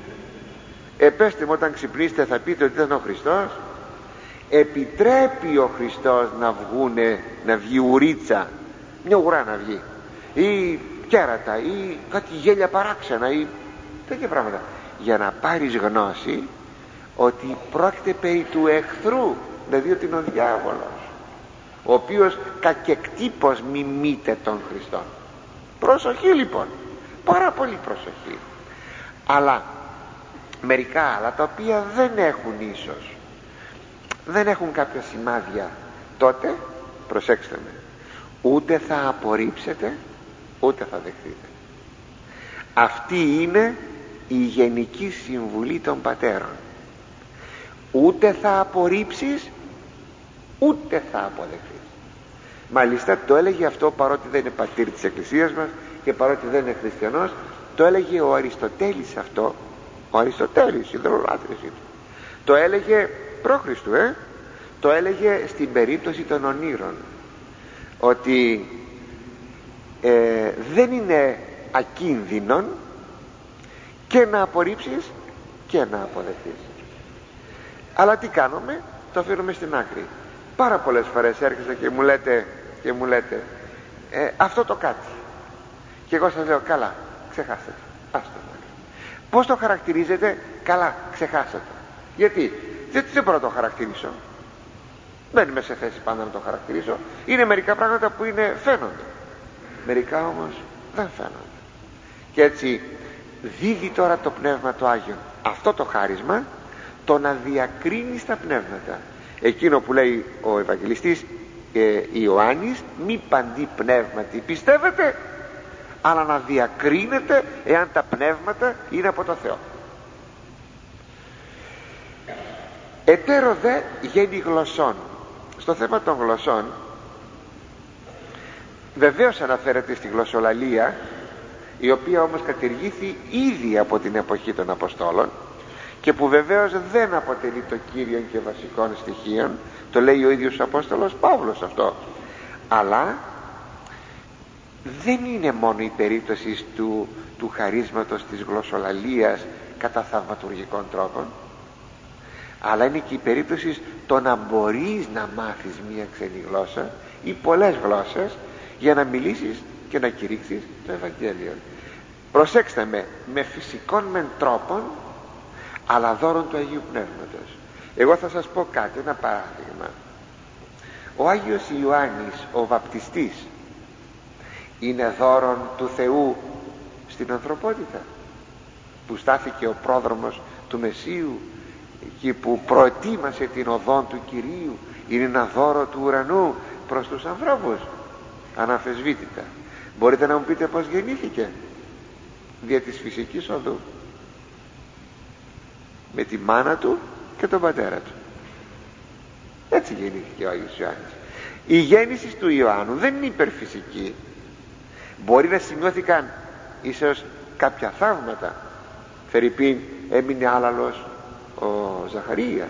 Πέστε μου, όταν ξυπνήσετε θα πείτε ότι ήταν ο Χριστός? Επιτρέπει ο Χριστός να βγει ουρίτσα, μια ουρά να βγει, ή κέρατα, ή κάτι γέλια παράξενα, ή τέτοια πράγματα, για να πάρεις γνώση ότι πρόκειται περί του εχθρού, δηλαδή ότι είναι ο διάβολος, ο οποίος κακεκτύπως μιμείται τον Χριστόν. Προσοχή λοιπόν, πάρα πολύ προσοχή. Αλλά μερικά άλλα τα οποία δεν έχουν ίσως, δεν έχουν κάποια σημάδια, τότε προσέξτε με, ούτε θα απορρίψετε ούτε θα δεχτείτε. Αυτή είναι η γενική συμβουλή των πατέρων. Ούτε θα απορρίψεις ούτε θα αποδεχθείς. Μάλιστα το έλεγε αυτό, παρότι δεν είναι πατήρ της Εκκλησίας μας και παρότι δεν είναι χριστιανός, το έλεγε ο Αριστοτέλης αυτό. Ο Αριστοτέλης, ιδρολάτρης του. Το έλεγε π.Χ. Το έλεγε στην περίπτωση των ονείρων, ότι δεν είναι ακίνδυνον και να απορρίψεις και να αποδεχθείς. Αλλά τι κάνουμε? Το αφήνουμε στην άκρη. Πάρα πολλές φορές έρχεστε και μου λέτε αυτό το κάτι, και εγώ σας λέω, καλά, ξεχάστε το, άστο. Πώς το χαρακτηρίζετε? Καλά, ξεχάστε το. Γιατί? Δεν μπορώ να το χαρακτηρίσω, δεν είμαι σε θέση πάντα να το χαρακτηρίσω. Είναι μερικά πράγματα που φαίνονται, μερικά όμως δεν φαίνονται. Και έτσι δίδει τώρα το Πνεύμα το Άγιο αυτό το χάρισμα, το να διακρίνει τα πνεύματα. Εκείνο που λέει ο Ευαγγελιστής Ιωάννης, μη παντί πνεύματι πιστεύετε, αλλά να διακρίνετε εάν τα πνεύματα είναι από το Θεό. Ετέρω δε γένει γλωσσών. Στο θέμα των γλωσσών βεβαίως αναφέρεται στη γλωσσολαλία, η οποία όμως κατηργήθη ήδη από την εποχή των Αποστόλων και που βεβαίως δεν αποτελεί το κύριο και βασικό στοιχείο. Το λέει ο ίδιος ο Απόστολος Παύλος αυτό. Αλλά δεν είναι μόνο η περίπτωση του χαρίσματος της γλωσσολαλίας κατά θαυματουργικών τρόπων, αλλά είναι και η περίπτωση το να μπορείς να μάθεις μία ξένη γλώσσα ή πολλές γλώσσες για να μιλήσεις και να κηρύξεις το Ευαγγέλιο. Προσέξτε με φυσικών μεν τρόπων, αλλά δώρον του Αγίου Πνεύματος. Εγώ θα σας πω κάτι, ένα παράδειγμα. Ο Άγιος Ιωάννης ο Βαπτιστής είναι δώρον του Θεού στην ανθρωπότητα, που στάθηκε ο πρόδρομος του Μεσσίου εκεί που προετοίμασε την οδόν του Κυρίου, είναι ένα δώρο του ουρανού προς τους ανθρώπους, αναμφισβήτητα. Μπορείτε να μου πείτε πως γεννήθηκε? Δια της φυσικής οδού, με τη μάνα του και τον πατέρα του. Έτσι γεννήθηκε ο Άγιος Ιωάννης. Η γέννηση του Ιωάννου δεν είναι υπερφυσική. Μπορεί να σημειώθηκαν ίσως κάποια θαύματα. Φερειπίν έμεινε άλαλος ο Ζαχαρίας,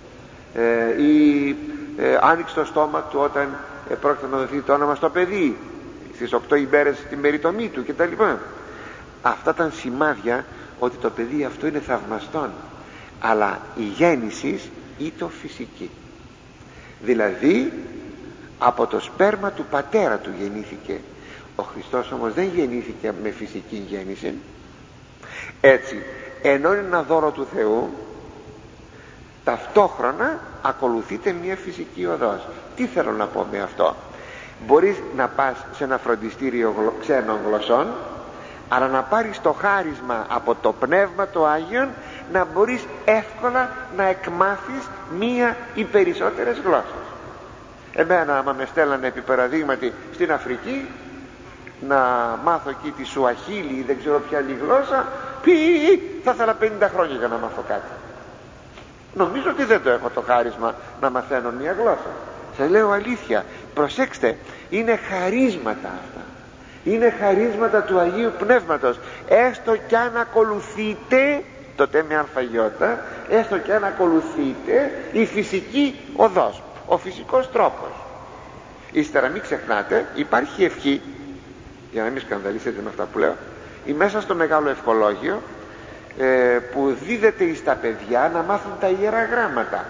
ή άνοιξε το στόμα του όταν πρόκειται να δοθεί το όνομα στο παιδί στις 8 ημέρες την περιτομή του κτλ. Αυτά ήταν σημάδια ότι το παιδί αυτό είναι θαυμαστόν. Αλλά η γέννηση ήταν φυσική, δηλαδή από το σπέρμα του πατέρα του γεννήθηκε. Ο Χριστός όμως δεν γεννήθηκε με φυσική γέννηση. Έτσι, ενώ είναι ένα δώρο του Θεού, ταυτόχρονα ακολουθείται μια φυσική οδός. Τι θέλω να πω με αυτό? Μπορείς να πας σε ένα φροντιστήριο ξένων γλωσσών, αλλά να πάρεις το χάρισμα από το Πνεύμα το Άγιον, να μπορείς εύκολα να εκμάθεις μία ή περισσότερες γλώσσες. Εμένα άμα με στέλνανε επί παραδείγματι στην Αφρική να μάθω εκεί τη Σουαχίλη ή δεν ξέρω ποια άλλη γλώσσα, θα ήθελα 50 χρόνια για να μάθω κάτι. Νομίζω ότι δεν το έχω το χάρισμα να μαθαίνω μία γλώσσα. Σας λέω αλήθεια, προσέξτε, είναι χαρίσματα αυτά. Είναι χαρίσματα του Αγίου Πνεύματος. Έστω κι αν ακολουθείτε, το τέμε αλφαγιώτα, έστω κι αν ακολουθείτε η φυσική οδός, ο φυσικός τρόπος. Ύστερα μην ξεχνάτε, υπάρχει ευχή, για να μην σκανδαλίσετε με αυτά που λέω, ή μέσα στο Μεγάλο Ευχολόγιο, που δίδεται εις τα παιδιά να μάθουν τα Ιερά Γράμματα.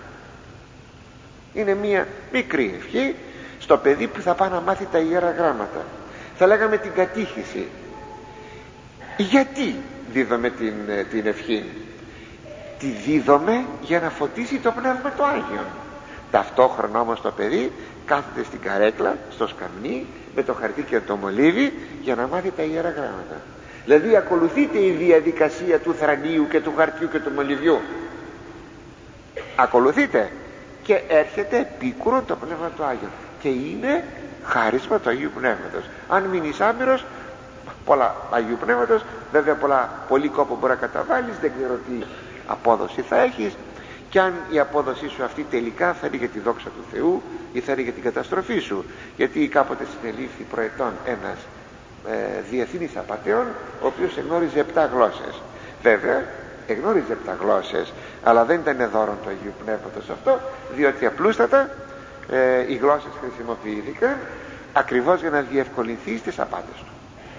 Είναι μια μικρή ευχή στο παιδί που θα πάει να μάθει τα Ιερά Γράμματα. Θα λέγαμε την κατήχηση. Γιατί δίδομαι την ευχή? Τη δίδομαι για να φωτίσει το Πνεύμα το Άγιον. Ταυτόχρονα όμως το παιδί κάθεται στην καρέκλα, στο σκαμνί, με το χαρτί και το μολύβι, για να μάθει τα Ιερά Γράμματα. Δηλαδή ακολουθείται η διαδικασία του θρανίου και του χαρτιού και του μολυβιού. Ακολουθείτε, και έρχεται επίκουρο το Πνεύμα του Άγιον, και είναι χάρισμα του Αγίου Πνεύματος. Αν μείνεις άμυρος, πολλά Αγίου Πνεύματος, βέβαια πολύ κόπο μπορεί να καταβάλεις, δεν ξέρω τι απόδοση θα έχεις, και αν η απόδοσή σου αυτή τελικά θα είναι για τη δόξα του Θεού ή θα είναι για την καταστροφή σου. Γιατί κάποτε συνελήφθη προετών ένας διεθνής απατεών, ο οποίος εγνώριζε 7 γλώσσες. Βέβαια εγνώριζε 7 γλώσσες, αλλά δεν ήταν δώρο του Αγίου Πνεύματος αυτό, διότι απλούστατα οι γλώσσες χρησιμοποιήθηκαν ακριβώς για να διευκολυνθεί στις απάτες του.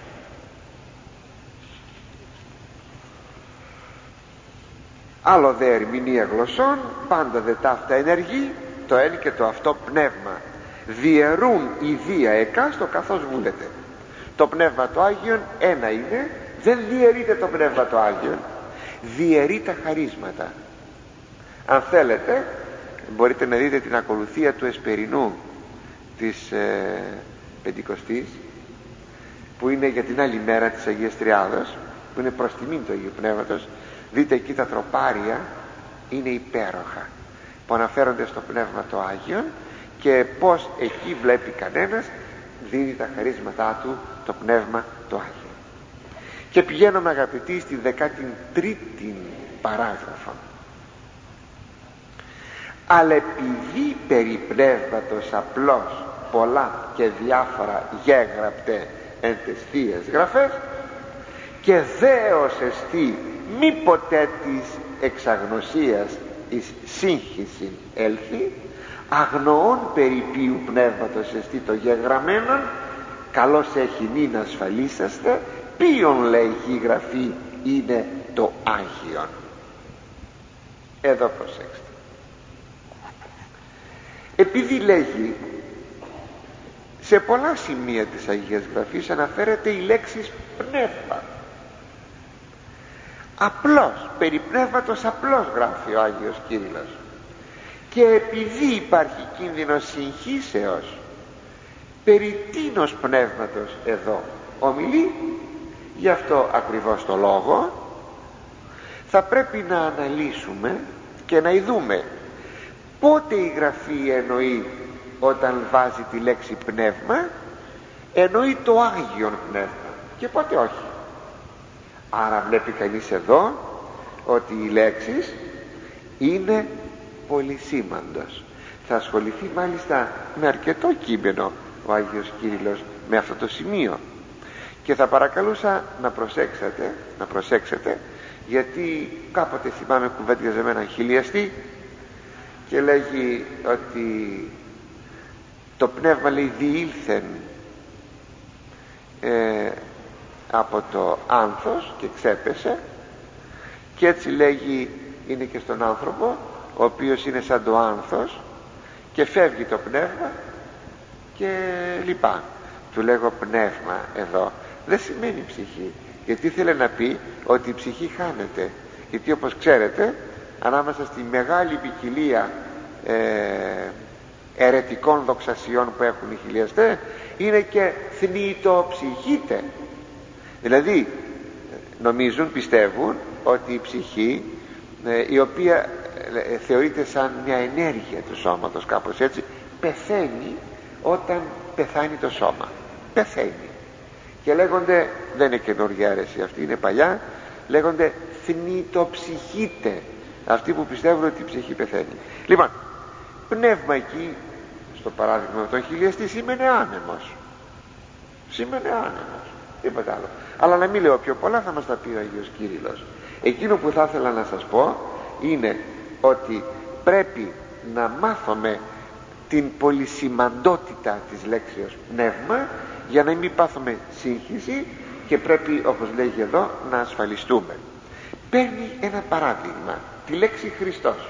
Άλλο δε ερμηνεία γλωσσών, πάντα δε ταύτα ενεργεί, το ένα και το αυτό πνεύμα. Διαιρούν ιδία εκάστο καθώς βούλεται. Το Πνεύμα το Άγιον ένα είναι, δεν διαιρείται το Πνεύμα το Άγιον, διαιρεί τα χαρίσματα. Αν θέλετε μπορείτε να δείτε την ακολουθία του Εσπερινού της Πεντηκοστής, που είναι για την άλλη μέρα της Αγίας Τριάδος, που είναι προς τιμήν του Αγίου Πνεύματος. Δείτε εκεί τα τροπάρια, είναι υπέροχα, που αναφέρονται στο Πνεύμα το Άγιον και πως εκεί βλέπει κανένας δίνει τα χαρίσματά του το Πνεύμα το Άγιο. Και πηγαίνουμε αγαπητοί στη 13η παράγραφο. Αλλά επειδή περί πνεύματος απλώς πολλά και διάφορα γέγραπτε εν τες Θείες Γραφές, και δέος εστί μη ποτέ της εξαγνωσίας εις σύγχυση έλθει, αγνοών περί ποιου πνεύματος εστί το γεγραμμένον, καλώς έχει νυν ασφαλίσαστε, ποιον λέει η Γραφή είναι το Άγιον. Εδώ προσέξτε, επειδή λέγει σε πολλά σημεία της Αγίας Γραφής αναφέρεται η λέξη πνεύμα, απλώς, περί πνεύματος απλώς γράφει ο Άγιος Κύριλλος, και επειδή υπάρχει κίνδυνος συγχύσεως, περί τίνος πνεύματος εδώ ομιλεί, γι' αυτό ακριβώς το λόγο θα πρέπει να αναλύσουμε και να ειδούμε πότε η Γραφή εννοεί, όταν βάζει τη λέξη πνεύμα, εννοεί το Άγιον Πνεύμα και πότε όχι. Άρα βλέπει κανείς εδώ ότι οι λέξεις είναι πολυσήμαντος. Θα ασχοληθεί μάλιστα με αρκετό κείμενο ο Άγιος Κύριλλος με αυτό το σημείο, και θα παρακαλούσα να προσέξετε, γιατί κάποτε θυμάμαι κουβέντιαζε με έναν χιλιαστή και λέγει ότι το πνεύμα, λέει, διήλθεν από το άνθος και ξέπεσε, και έτσι λέγει είναι και στον άνθρωπο, ο οποίος είναι σαν το άνθος και φεύγει το πνεύμα και λοιπά. Του λέγω πνεύμα εδώ δεν σημαίνει ψυχή, γιατί ήθελε να πει ότι η ψυχή χάνεται, γιατί όπως ξέρετε ανάμεσα στη μεγάλη ποικιλία αιρετικών δοξασιών που έχουν οι χιλιαστές είναι και θνητοψυχήτε. Δηλαδή νομίζουν, πιστεύουν ότι η ψυχή, η οποία θεωρείται σαν μια ενέργεια του σώματος, κάπως έτσι, πεθαίνει όταν πεθάνει το σώμα. Πεθαίνει. Και λέγονται, δεν είναι καινούργια αίρεση αυτή, είναι παλιά, λέγονται θνητοψυχήτε, αυτοί που πιστεύουν ότι η ψυχή πεθαίνει. Λοιπόν, πνεύμα εκεί, στο παράδειγμα με τον χιλιαστή, σήμαινε άνεμος. Σήμαινε άνεμος, τίποτα άλλο. Αλλά να μην λέω πιο πολλά, θα μας τα πει ο Άγιος Κύριλλος. Εκείνο που θα ήθελα να σας πω είναι ότι πρέπει να μάθουμε την πολυσημαντότητα της λέξεως πνεύμα, για να μην πάθουμε σύγχυση, και πρέπει, όπως λέγει εδώ, να ασφαλιστούμε. Παίρνει ένα παράδειγμα, τη λέξη Χριστός,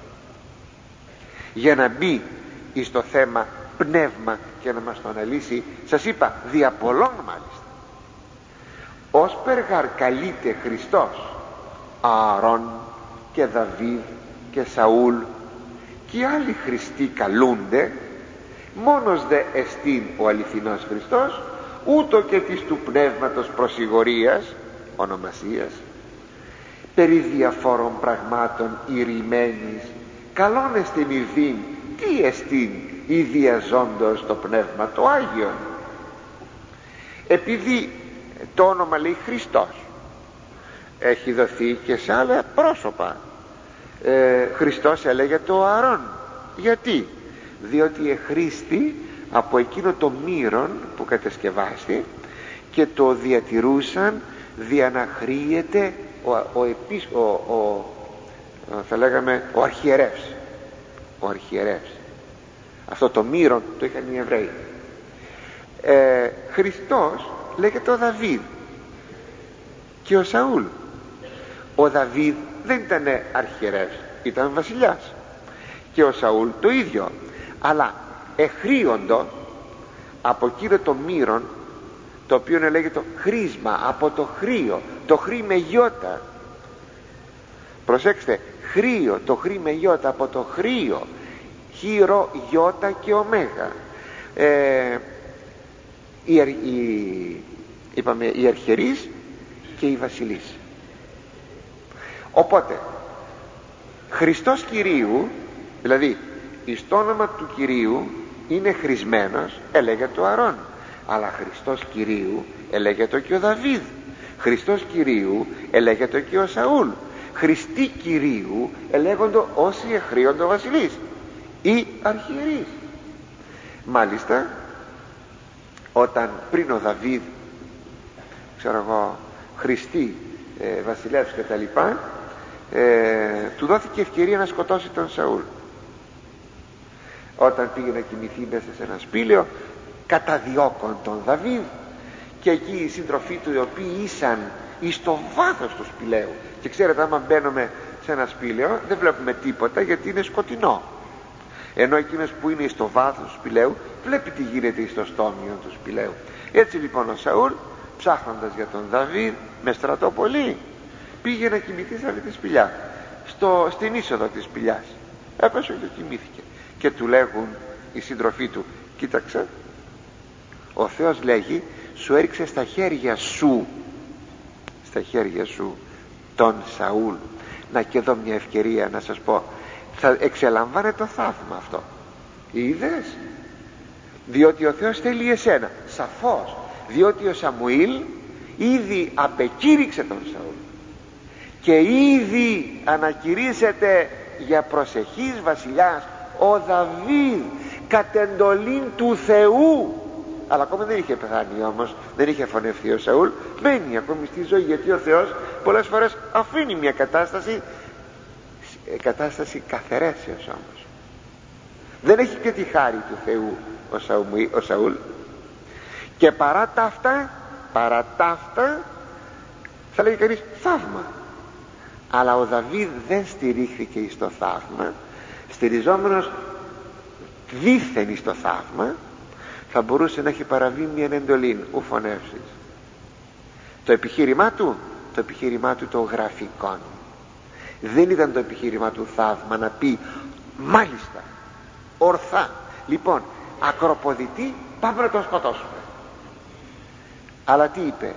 για να μπει στο θέμα πνεύμα και να μας το αναλύσει. Σας είπα δια πολλών μάλιστα. Ως περγαρ καλείται Χριστός Ααρών και Δαβίδ και Σαούλ και άλλοι Χριστοί καλούνται, μόνος δε εστίν ο αληθινός Χριστός, ούτω και της του πνεύματος προσηγορίας, ονομασίας, περί διαφόρων πραγμάτων ηρημένης, καλόν εστιν ηρδήν, τι εστίν η διαζώντος το πνεύμα το Άγιον. Επειδή το όνομα, λέει, Χριστός, έχει δοθεί και σε άλλα πρόσωπα. Χριστός έλεγε το Ααρών. Γιατί? Διότι εχρήστη από εκείνο το μύρον που κατασκευάστη και το διατηρούσαν δια να χρήεται θα λέγαμε ο αρχιερεύς. Ο αρχιερεύς. Αυτό το μύρον το είχαν οι Εβραίοι. Χριστός λέγεται ο Δαβίδ και ο Σαούλ. Ο Δαβίδ δεν ήταν αρχιερεύς, ήταν βασιλιάς, και ο Σαούλ το ίδιο, αλλά εχρήοντο από εκείνο το μύρον, το οποίο λέγεται χρήσμα, από το χρείο, το χρή με γιώτα. Προσέξτε, χρείο, το χρή με γιώτα, από το χρείο, χείρο, γιώτα και ωμέγα. Είπαμε οι αρχιερείς και οι βασιλείς. Οπότε Χριστός Κυρίου, δηλαδή εις το όνομα του Κυρίου είναι χρησμένος, έλεγε το Ααρών, αλλά Χριστός Κυρίου έλεγε και ο Δαβίδ, Χριστός Κυρίου έλεγε και ο Σαούλ, Χριστοί Κυρίου ελέγοντο όσοι εχρήοντο βασιλείς ή αρχιερείς. Μάλιστα όταν πριν ο Δαβίδ, ξέρω εγώ, Χριστοί βασιλεύς και τα λοιπά, του δόθηκε ευκαιρία να σκοτώσει τον Σαούλ. Όταν πήγε να κοιμηθεί μέσα σε ένα σπήλαιο, καταδιώκον τον Δαβίδ, και εκεί οι σύντροφοί του, οι οποίοι ήσαν εις το βάθος του σπηλαίου, και ξέρετε, άμα μπαίνουμε σε ένα σπήλαιο δεν βλέπουμε τίποτα γιατί είναι σκοτεινό, ενώ εκείνος που είναι στο βάθος του σπηλαίου βλέπει τι γίνεται στο στόμιο του σπηλαίου. Έτσι λοιπόν ο Σαούλ, ψάχνοντας για τον Δαβίδ με στρατό πολύ, πήγε να κοιμηθεί σε αυτή τη σπηλιά, στην είσοδο της σπηλιάς. Έπεσε και κοιμήθηκε, και του λέγουν οι σύντροφοί του, κοίταξε, ο Θεός, λέγει, σου έριξε στα χέρια σου τον Σαούλ. Να, και εδώ μια ευκαιρία να σας πω, θα εξελαμβάνε το θαύμα αυτό. Είδες? Διότι ο Θεός θέλει εσένα, σαφώς, διότι ο Σαμουήλ ήδη απεκήρυξε τον Σαούλ και ήδη ανακηρύσσεται για προσεχής βασιλιάς ο Δαβίδ κατ' εντολήν του Θεού. Αλλά ακόμα δεν είχε πεθάνει, όμως δεν είχε φωνευτεί ο Σαούλ, μένει ακόμη στη ζωή, γιατί ο Θεός πολλές φορές αφήνει μια κατάσταση καθαιρέσεως. Όμως δεν έχει και τη χάρη του Θεού ο Σαούλ, και παρά τα αυτά θα λέγει κανείς θαύμα. Αλλά ο Δαβίδ δεν στηρίχθηκε εις το θαύμα. Στηριζόμενος δίθεν εις το θαύμα, θα μπορούσε να έχει παραβεί μια εντολή, ου φωνεύσεις. Το επιχείρημά του το γραφικόν. Δεν ήταν το επιχείρημα του θαύμα να πει μάλιστα, ορθά, λοιπόν, ακροποδητή, πάμε να τον σκοτώσουμε. Αλλά τι είπε?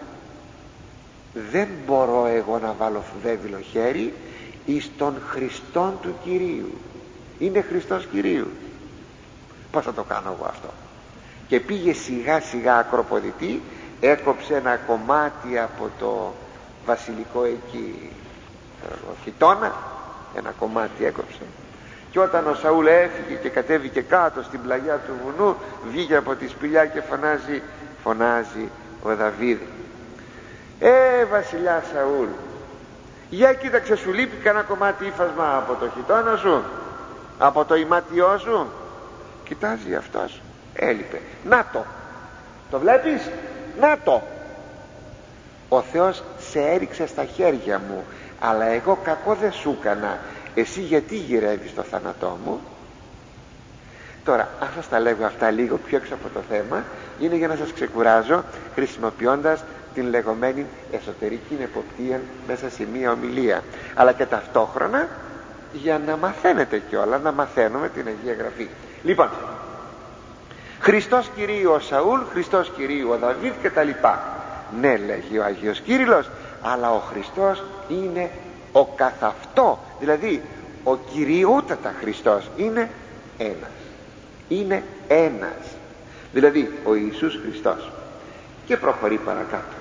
Δεν μπορώ εγώ να βάλω φουδέβιλο χέρι εις τον Χριστόν του Κυρίου. Είναι Χριστός Κυρίου. Πώς θα το κάνω εγώ αυτό? Και πήγε σιγά σιγά ακροποδητή, έκοψε ένα κομμάτι από το βασιλικό εκεί χιτώνα, ένα κομμάτι έκοψε, και όταν ο Σαούλ έφυγε και κατέβηκε κάτω στην πλαγιά του βουνού, βγήκε από τη σπηλιά και φωνάζει ο Δαβίδ, βασιλιά Σαούλ, για κοίταξε, σου λείπει κανένα κομμάτι ύφασμα από το χιτώνα σου, από το ημάτιό σου? Κοιτάζει αυτός, έλειπε. Να το βλέπεις? Να το, ο Θεός σε έριξε στα χέρια μου, αλλά εγώ κακό δεν σου έκανα, εσύ γιατί γυρεύεις το θάνατό μου? Τώρα, αν σας τα λέγω αυτά λίγο πιο έξω από το θέμα, είναι για να σας ξεκουράζω, χρησιμοποιώντας την λεγόμενη εσωτερική εποπτεία μέσα σε μία ομιλία, αλλά και ταυτόχρονα για να μαθαίνετε κιόλα, να μαθαίνουμε την Αγία Γραφή. Λοιπόν, Χριστός Κυρίου ο Σαούλ, Χριστός Κυρίου ο Δαβίδ και τα λοιπά. Ναι, λέγει ο Άγιος Κύριλλος, αλλά ο Χριστός είναι ο καθ' αυτό, δηλαδή ο κυριότατα Χριστός είναι ένας. Είναι ένας, δηλαδή ο Ιησούς Χριστός. Και προχωρεί παρακάτω.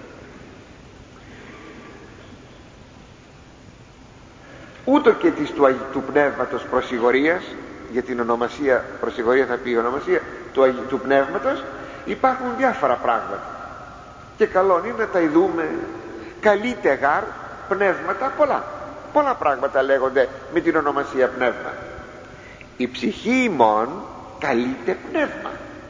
Ούτω και της του Πνεύματος προσηγορίας, για την ονομασία προσηγορία θα πει η ονομασία του Πνεύματος, υπάρχουν διάφορα πράγματα και καλό είναι να τα ειδούμε. Καλείται γάρ πνεύματα πολλά πράγματα λέγονται με την ονομασία πνεύμα. Η ψυχή ημών καλείται πνεύμα,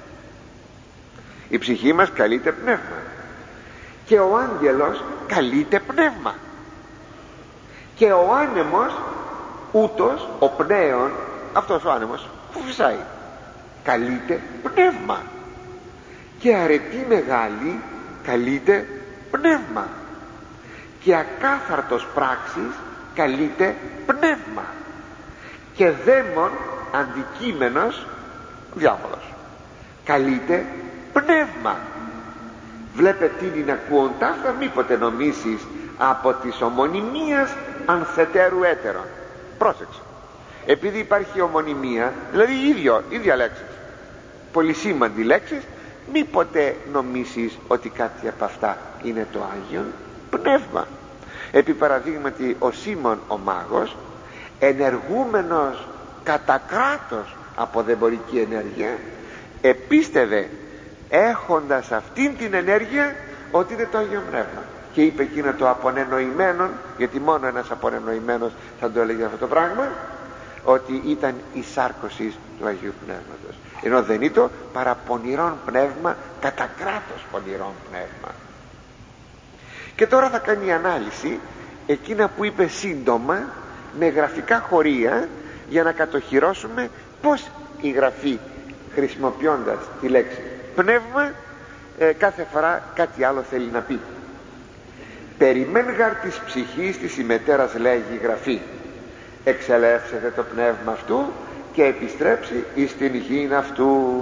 η ψυχή μας καλείται πνεύμα, και ο άγγελος καλείται πνεύμα, και ο άνεμος ούτως, ο πνέων, αυτός ο άνεμος που φυσάει, καλείται πνεύμα, και αρετή μεγάλη καλείται πνεύμα, και ακάθαρτος πράξης καλείται πνεύμα, και δαίμον αντικείμενος διάβολος καλείται πνεύμα. Βλέπε τι είναι ακούον ταύτα, μήποτε νομίσεις από της ομονιμίας ανθετέρου έτερον. Πρόσεξε, επειδή υπάρχει ομονιμία, δηλαδή ίδια λέξεις, πολυσήμαντη λέξεις, μήποτε νομίσεις ότι κάτι από αυτά είναι το Άγιον Πνεύμα. Επί παραδείγματι ο Σίμων ο μάγος, ενεργούμενος κατά κράτος από δαιμονική ενέργεια, επίστευε έχοντας αυτήν την ενέργεια ότι είναι το Άγιο Πνεύμα, και είπε εκείνο το απονενοημένον, γιατί μόνο ένας απονενοημένος θα το έλεγε αυτό το πράγμα, ότι ήταν η σάρκωση του Αγίου Πνεύματος, ενώ δεν είναι το παρά πονηρόν πνεύμα, κατά κράτος πονηρόν πνεύμα. Και τώρα θα κάνει ανάλυση εκείνα που είπε σύντομα με γραφικά χωρία, για να κατοχυρώσουμε πως η Γραφή, χρησιμοποιώντας τη λέξη πνεύμα, κάθε φορά κάτι άλλο θέλει να πει. Περιμέν γαρ της ψυχής της ημετέρας, λέγει η Γραφή, εξελεύσετε το πνεύμα αυτού και επιστρέψει εις την γήν αυτού.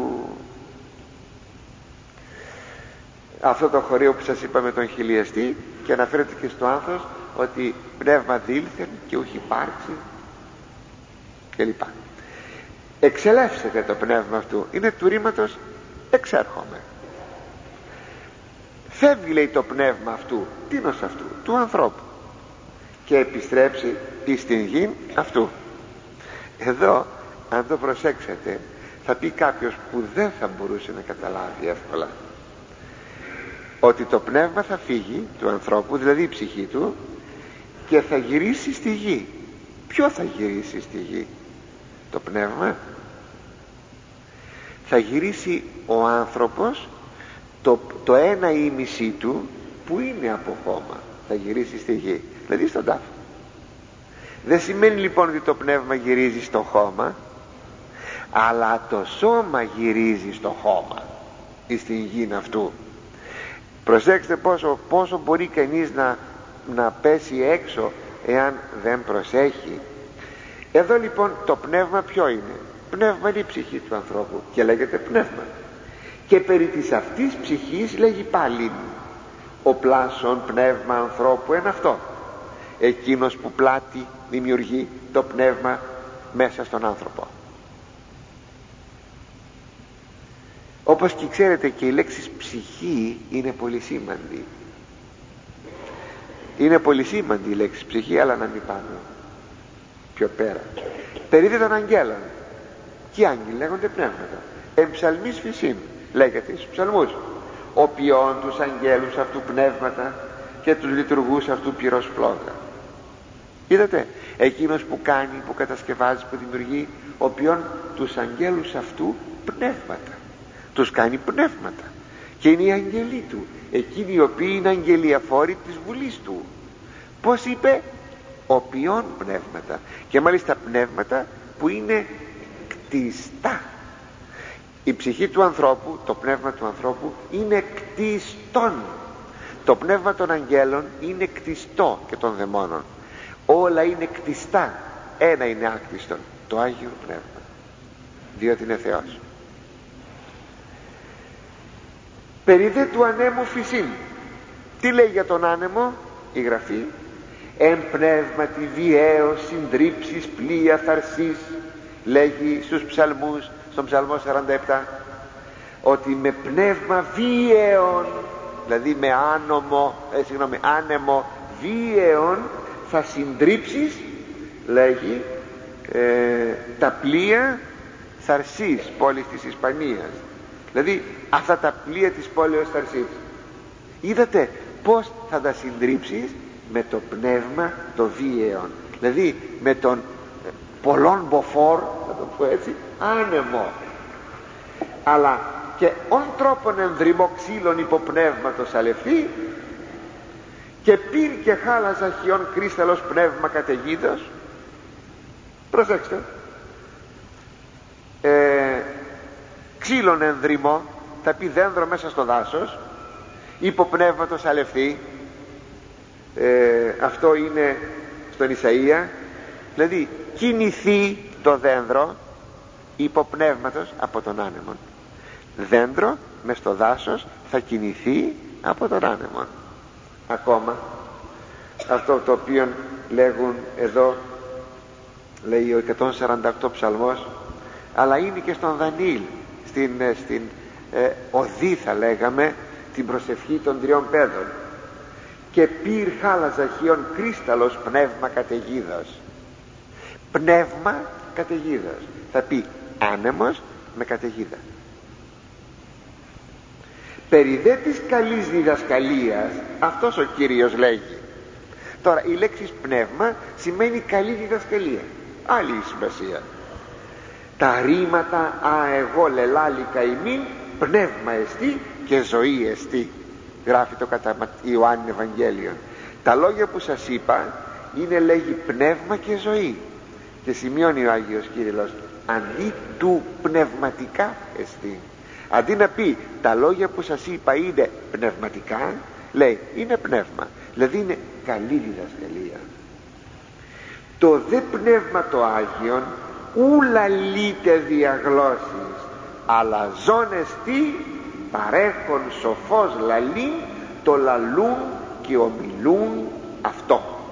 Αυτό το χωρίο που σας είπα με τον χιλιαστή, και αναφέρεται και στο άνθος, ότι πνεύμα δήλθεν και ούχ υπάρξει κλπ. Εξελεύσετε το πνεύμα αυτού, είναι του ρήματος εξέρχομαι. Φεύγει, λέει, το πνεύμα αυτού, τίνος αυτού, του ανθρώπου, και επιστρέψει εις την γη αυτού. Εδώ, αν το προσέξετε, θα πει κάποιος που δεν θα μπορούσε να καταλάβει εύκολα ότι το πνεύμα θα φύγει του ανθρώπου, δηλαδή η ψυχή του, και θα γυρίσει στη γη. Ποιο θα γυρίσει στη γη? Το πνεύμα. Θα γυρίσει ο άνθρωπος, το ένα ήμισι του που είναι από χώμα, θα γυρίσει στη γη, δηλαδή στον τάφο. Δεν σημαίνει λοιπόν ότι το πνεύμα γυρίζει στο χώμα, αλλά το σώμα γυρίζει στο χώμα ή στην γη αυτού. Προσέξτε πόσο μπορεί κανείς να πέσει έξω εάν δεν προσέχει. Εδώ λοιπόν το πνεύμα ποιο είναι? Πνεύμα είναι η ψυχή του ανθρώπου και λέγεται πνεύμα, και περί της αυτής ψυχής λέγει πάλι ο πλάσον πνεύμα ανθρώπου είναι αυτό, εκείνος που πλάτη δημιουργεί το πνεύμα μέσα στον άνθρωπο. Όπως και ξέρετε, και η λέξη ψυχή είναι πολύ σήμαντη. Είναι πολύ σήμαντη η λέξη ψυχή, αλλά να μην πάμε πιο πέρα. Περίδε των αγγέλων, και οι άγγελοι λέγονται πνεύματα. Εμψαλμής φυσίν λέγεται στους ψαλμούς, οποίον τους αγγέλους αυτού πνεύματα και τους λειτουργούς αυτού πυρός φλόγα. Είδατε, εκείνος που κάνει, που κατασκευάζει, που δημιουργεί, οποίον τους αγγέλους αυτού πνεύματα, τους κάνει πνεύματα, και είναι οι αγγελοί του, εκείνοι οι οποίοι είναι αγγελιαφόροι της βουλής του. Πως είπε? Οποίον πνεύματα, και μάλιστα πνεύματα που είναι κτιστά. Η ψυχή του ανθρώπου, το πνεύμα του ανθρώπου είναι κτιστόν. Το πνεύμα των αγγέλων είναι κτιστό, και των δαιμόνων όλα είναι κτιστά. Ένα είναι άκτιστον, το Άγιο Πνεύμα, διότι είναι Θεός. Περί δε του ανέμου φυσίν, τι λέει για τον άνεμο η Γραφή? Εν πνεύματι βιαίως συντρίψεις πλοία θαρσής, λέγει στους ψαλμούς, στον ψαλμό 47, ότι με πνεύμα βίαιον, δηλαδή με άνεμο βίαιον θα συντρίψεις, λέγει, τα πλοία Θαρσής, πόλης της Ισπανίας, δηλαδή αυτά τα πλοία της πόλεως Θαρσής. Είδατε πως θα τα συντρίψεις? Με το πνεύμα το βίαιον, δηλαδή με τον πολλών μποφόρ, θα το πω έτσι, άνεμο. Αλλά και ον τρόπον ενδρυμμό ξύλων υποπνεύματος αλευθεί, και πυρ και χάλαζα χιόν κρίσταλος πνεύμα καταιγίδος. Προσέξτε, ξύλων ενδρυμμό θα πει δένδρο μέσα στο δάσος, υποπνεύματος αλευθεί, αυτό είναι στον Ισαΐα, δηλαδή κινηθεί το δένδρο υποπνεύματος από τον άνεμον. Δέντρο μες στο δάσος θα κινηθεί από τον άνεμον. Ακόμα αυτό το οποίο λέγουν εδώ, λέει ο 148 ψαλμός, αλλά είναι και στον Δανιήλ, στην οδή θα λέγαμε, την προσευχή των τριών παιδών. Και πυρ χάλαζα χιόν κρίσταλος πνεύμα καταιγίδος. Πνεύμα καταιγίδος θα πει άνεμος με καταιγίδα. Περί δε της καλής διδασκαλίας, αυτός ο Κύριος λέγει. Τώρα η λέξη πνεύμα σημαίνει καλή διδασκαλία, άλλη σημασία. Τα ρήματα εγώ λελάλικα ημίν πνεύμα εστί και ζωή εστί, γράφει το κατά Ιωάννη Ευαγγέλιο. Τα λόγια που σας είπα είναι, λέγει, πνεύμα και ζωή, και σημειώνει ο Άγιος Κύριλλος, αντί του πνευματικά εστί. Αντί να πει τα λόγια που σας είπα είναι πνευματικά, λέει είναι πνεύμα, δηλαδή είναι καλή διδασκαλία. Το δε πνεύμα το Άγιον ούλα λύτε διαγλώσεις, αλλά ζώνες τι παρέχον σοφός λαλήν, το λαλούν και ομιλούν αυτό.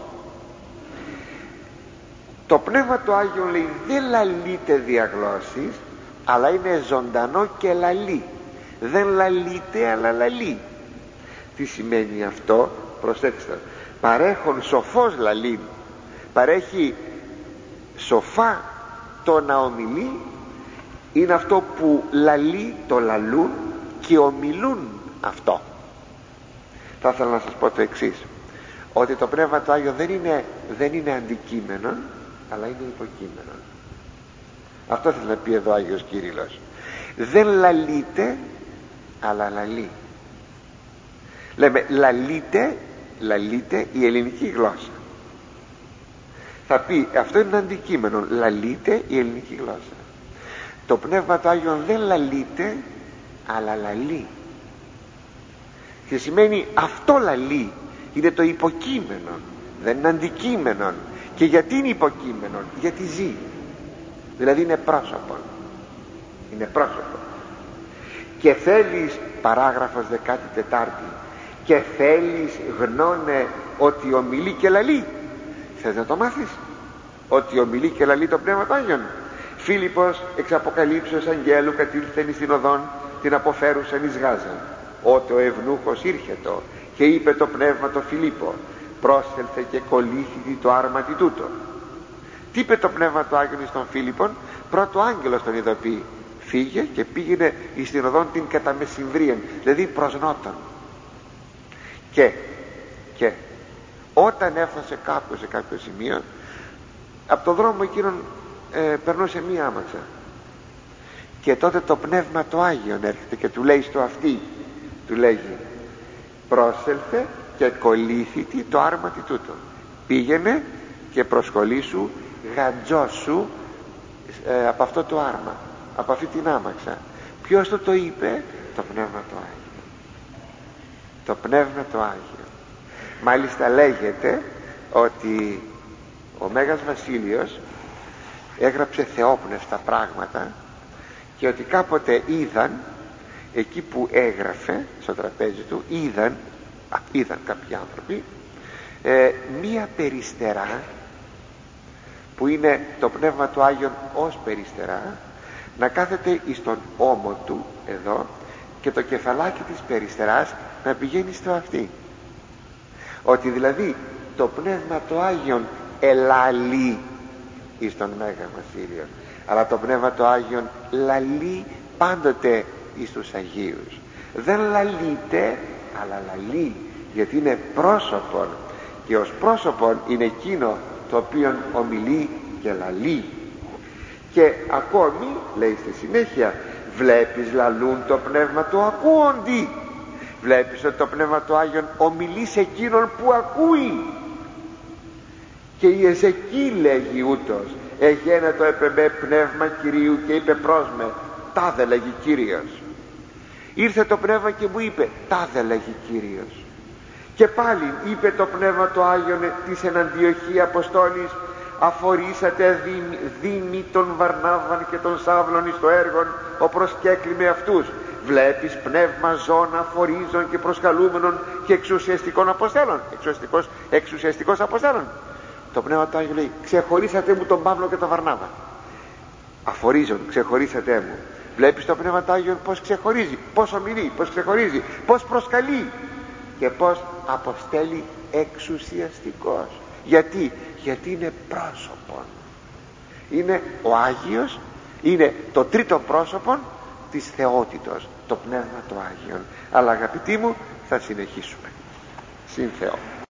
Το Πνεύμα το Άγιο, λέει, δεν λαλείται διαγλώσσης, αλλά είναι ζωντανό και λαλεί. Δεν λαλείται, αλλά λαλεί. Τι σημαίνει αυτό? Προσέξτε, παρέχον σοφός λαλεί, παρέχει σοφά το να ομιλεί, είναι αυτό που λαλεί, το λαλούν και ομιλούν αυτό. Θα ήθελα να σας πω το εξής, ότι το Πνεύμα το Άγιο δεν είναι αντικείμενο, αλλά είναι υποκείμενο. Αυτό θέλει να πει εδώ ο Άγιος Κύριλλος. Δεν λαλείται, αλλά λαλεί. Λέμε λαλείται η ελληνική γλώσσα. Θα πει αυτό είναι αντικείμενο, λαλείται η ελληνική γλώσσα. Το Πνεύμα το Άγιο δεν λαλείται, αλλά λαλεί. Και σημαίνει αυτό λαλεί, είναι το υποκείμενο, δεν είναι αντικείμενο. Και γιατί είναι υποκείμενο? Γιατί ζει, δηλαδή είναι πρόσωπο. Είναι πρόσωπο. Και θέλεις, παράγραφος 14, και θέλεις γνώνε ότι ομιλεί και λαλεί. Θες να το μάθεις ότι ομιλεί και λαλεί το Πνεύμα του Άγιον? Φίλιππος εξ αποκαλύψεως αγγέλου κατήλθεν στην οδόν την αποφέρουσαν εις Γάζαν. Ότε ο ευνούχος ήρχετο και είπε το Πνεύμα το Φιλίππο, πρόσελθε και κολλήθη το άρματι τούτο. Τι είπε το Πνεύμα του Άγιον στον Φίλιππον? Πρώτο άγγελος τον ειδοποιεί, φύγε και πήγαινε εις την οδόν την κατά μεσημβρίαν, δηλαδή προς νότον. Και όταν έφτασε κάποιος σε κάποιο σημείο, από τον δρόμο εκείνον περνούσε μία άμαξα, και τότε το Πνεύμα το Άγιον έρχεται και του λέει στο αυτί, του λέγει, πρόσελθε και κολλήθητη το άρματι τούτο, πήγαινε και προσχολήσου, γαντζώσου από αυτό το άρμα, από αυτή την άμαξα. Ποιος το είπε? Το Πνεύμα το Άγιο. Το Πνεύμα το Άγιο. Μάλιστα λέγεται ότι ο Μέγας Βασίλειος έγραψε θεόπνευστα πράγματα, και ότι κάποτε είδαν εκεί που έγραφε στο τραπέζι του, είδαν κάποιοι άνθρωποι μία περιστερά, που είναι το Πνεύμα του Άγιον ως περιστερά, να κάθεται εις τον ώμο του εδώ, και το κεφαλάκι της περιστεράς να πηγαίνει στο αυτί. Ότι δηλαδή το Πνεύμα το Άγιον ελαλεί εις τον Μέγα Βασίλειο, αλλά το Πνεύμα το Άγιον λαλεί πάντοτε εις τους Αγίους. Δεν λαλείται, αλλά λαλεί, γιατί είναι πρόσωπον, και ως πρόσωπον είναι εκείνο το οποίο ομιλεί και λαλεί. Και ακόμη λέει στη συνέχεια, βλέπεις λαλούν το Πνεύμα του ακούοντι. Βλέπεις ότι το Πνεύμα του Άγιον ομιλεί σε εκείνον που ακούει. Και η Εζεκή λέγει ούτως, έχει ένα το έπρεπε Πνεύμα Κυρίου και είπε πρόσμε, τάδε λέγει Κύριος. Ήρθε το Πνεύμα και μου είπε, τάδε λέγει Κύριος. Και πάλι είπε το Πνεύμα το Άγιον της εν Αντιοχή Αποστόλης, αφορήσατε δήμοι των Βαρνάβαν και των Σάβλων εις το έργον, ο προσκέκλημε αυτούς. Βλέπεις πνεύμα ζών αφορίζων και προσκαλούμενων και εξουσιαστικών αποστέλων. Εξουσιαστικός αποστέλων. Το Πνεύμα του Άγιου λέει, ξεχωρίσατε μου τον Παύλο και τον Βαρνάβα. Αφορίζον, ξεχωρίσατε μου. Βλέπεις το Πνεύμα του Άγιου πως ξεχωρίζει, πως ομιλεί, πως ξεχωρίζει, πως προσκαλεί και πως αποστέλει εξουσιαστικός. Γιατί είναι πρόσωπον. Είναι ο Άγιος, είναι το τρίτο πρόσωπον της θεότητος, το Πνεύμα το Άγιον. Αλλά αγαπητοί μου, θα συνεχίσουμε. Συν Θεό.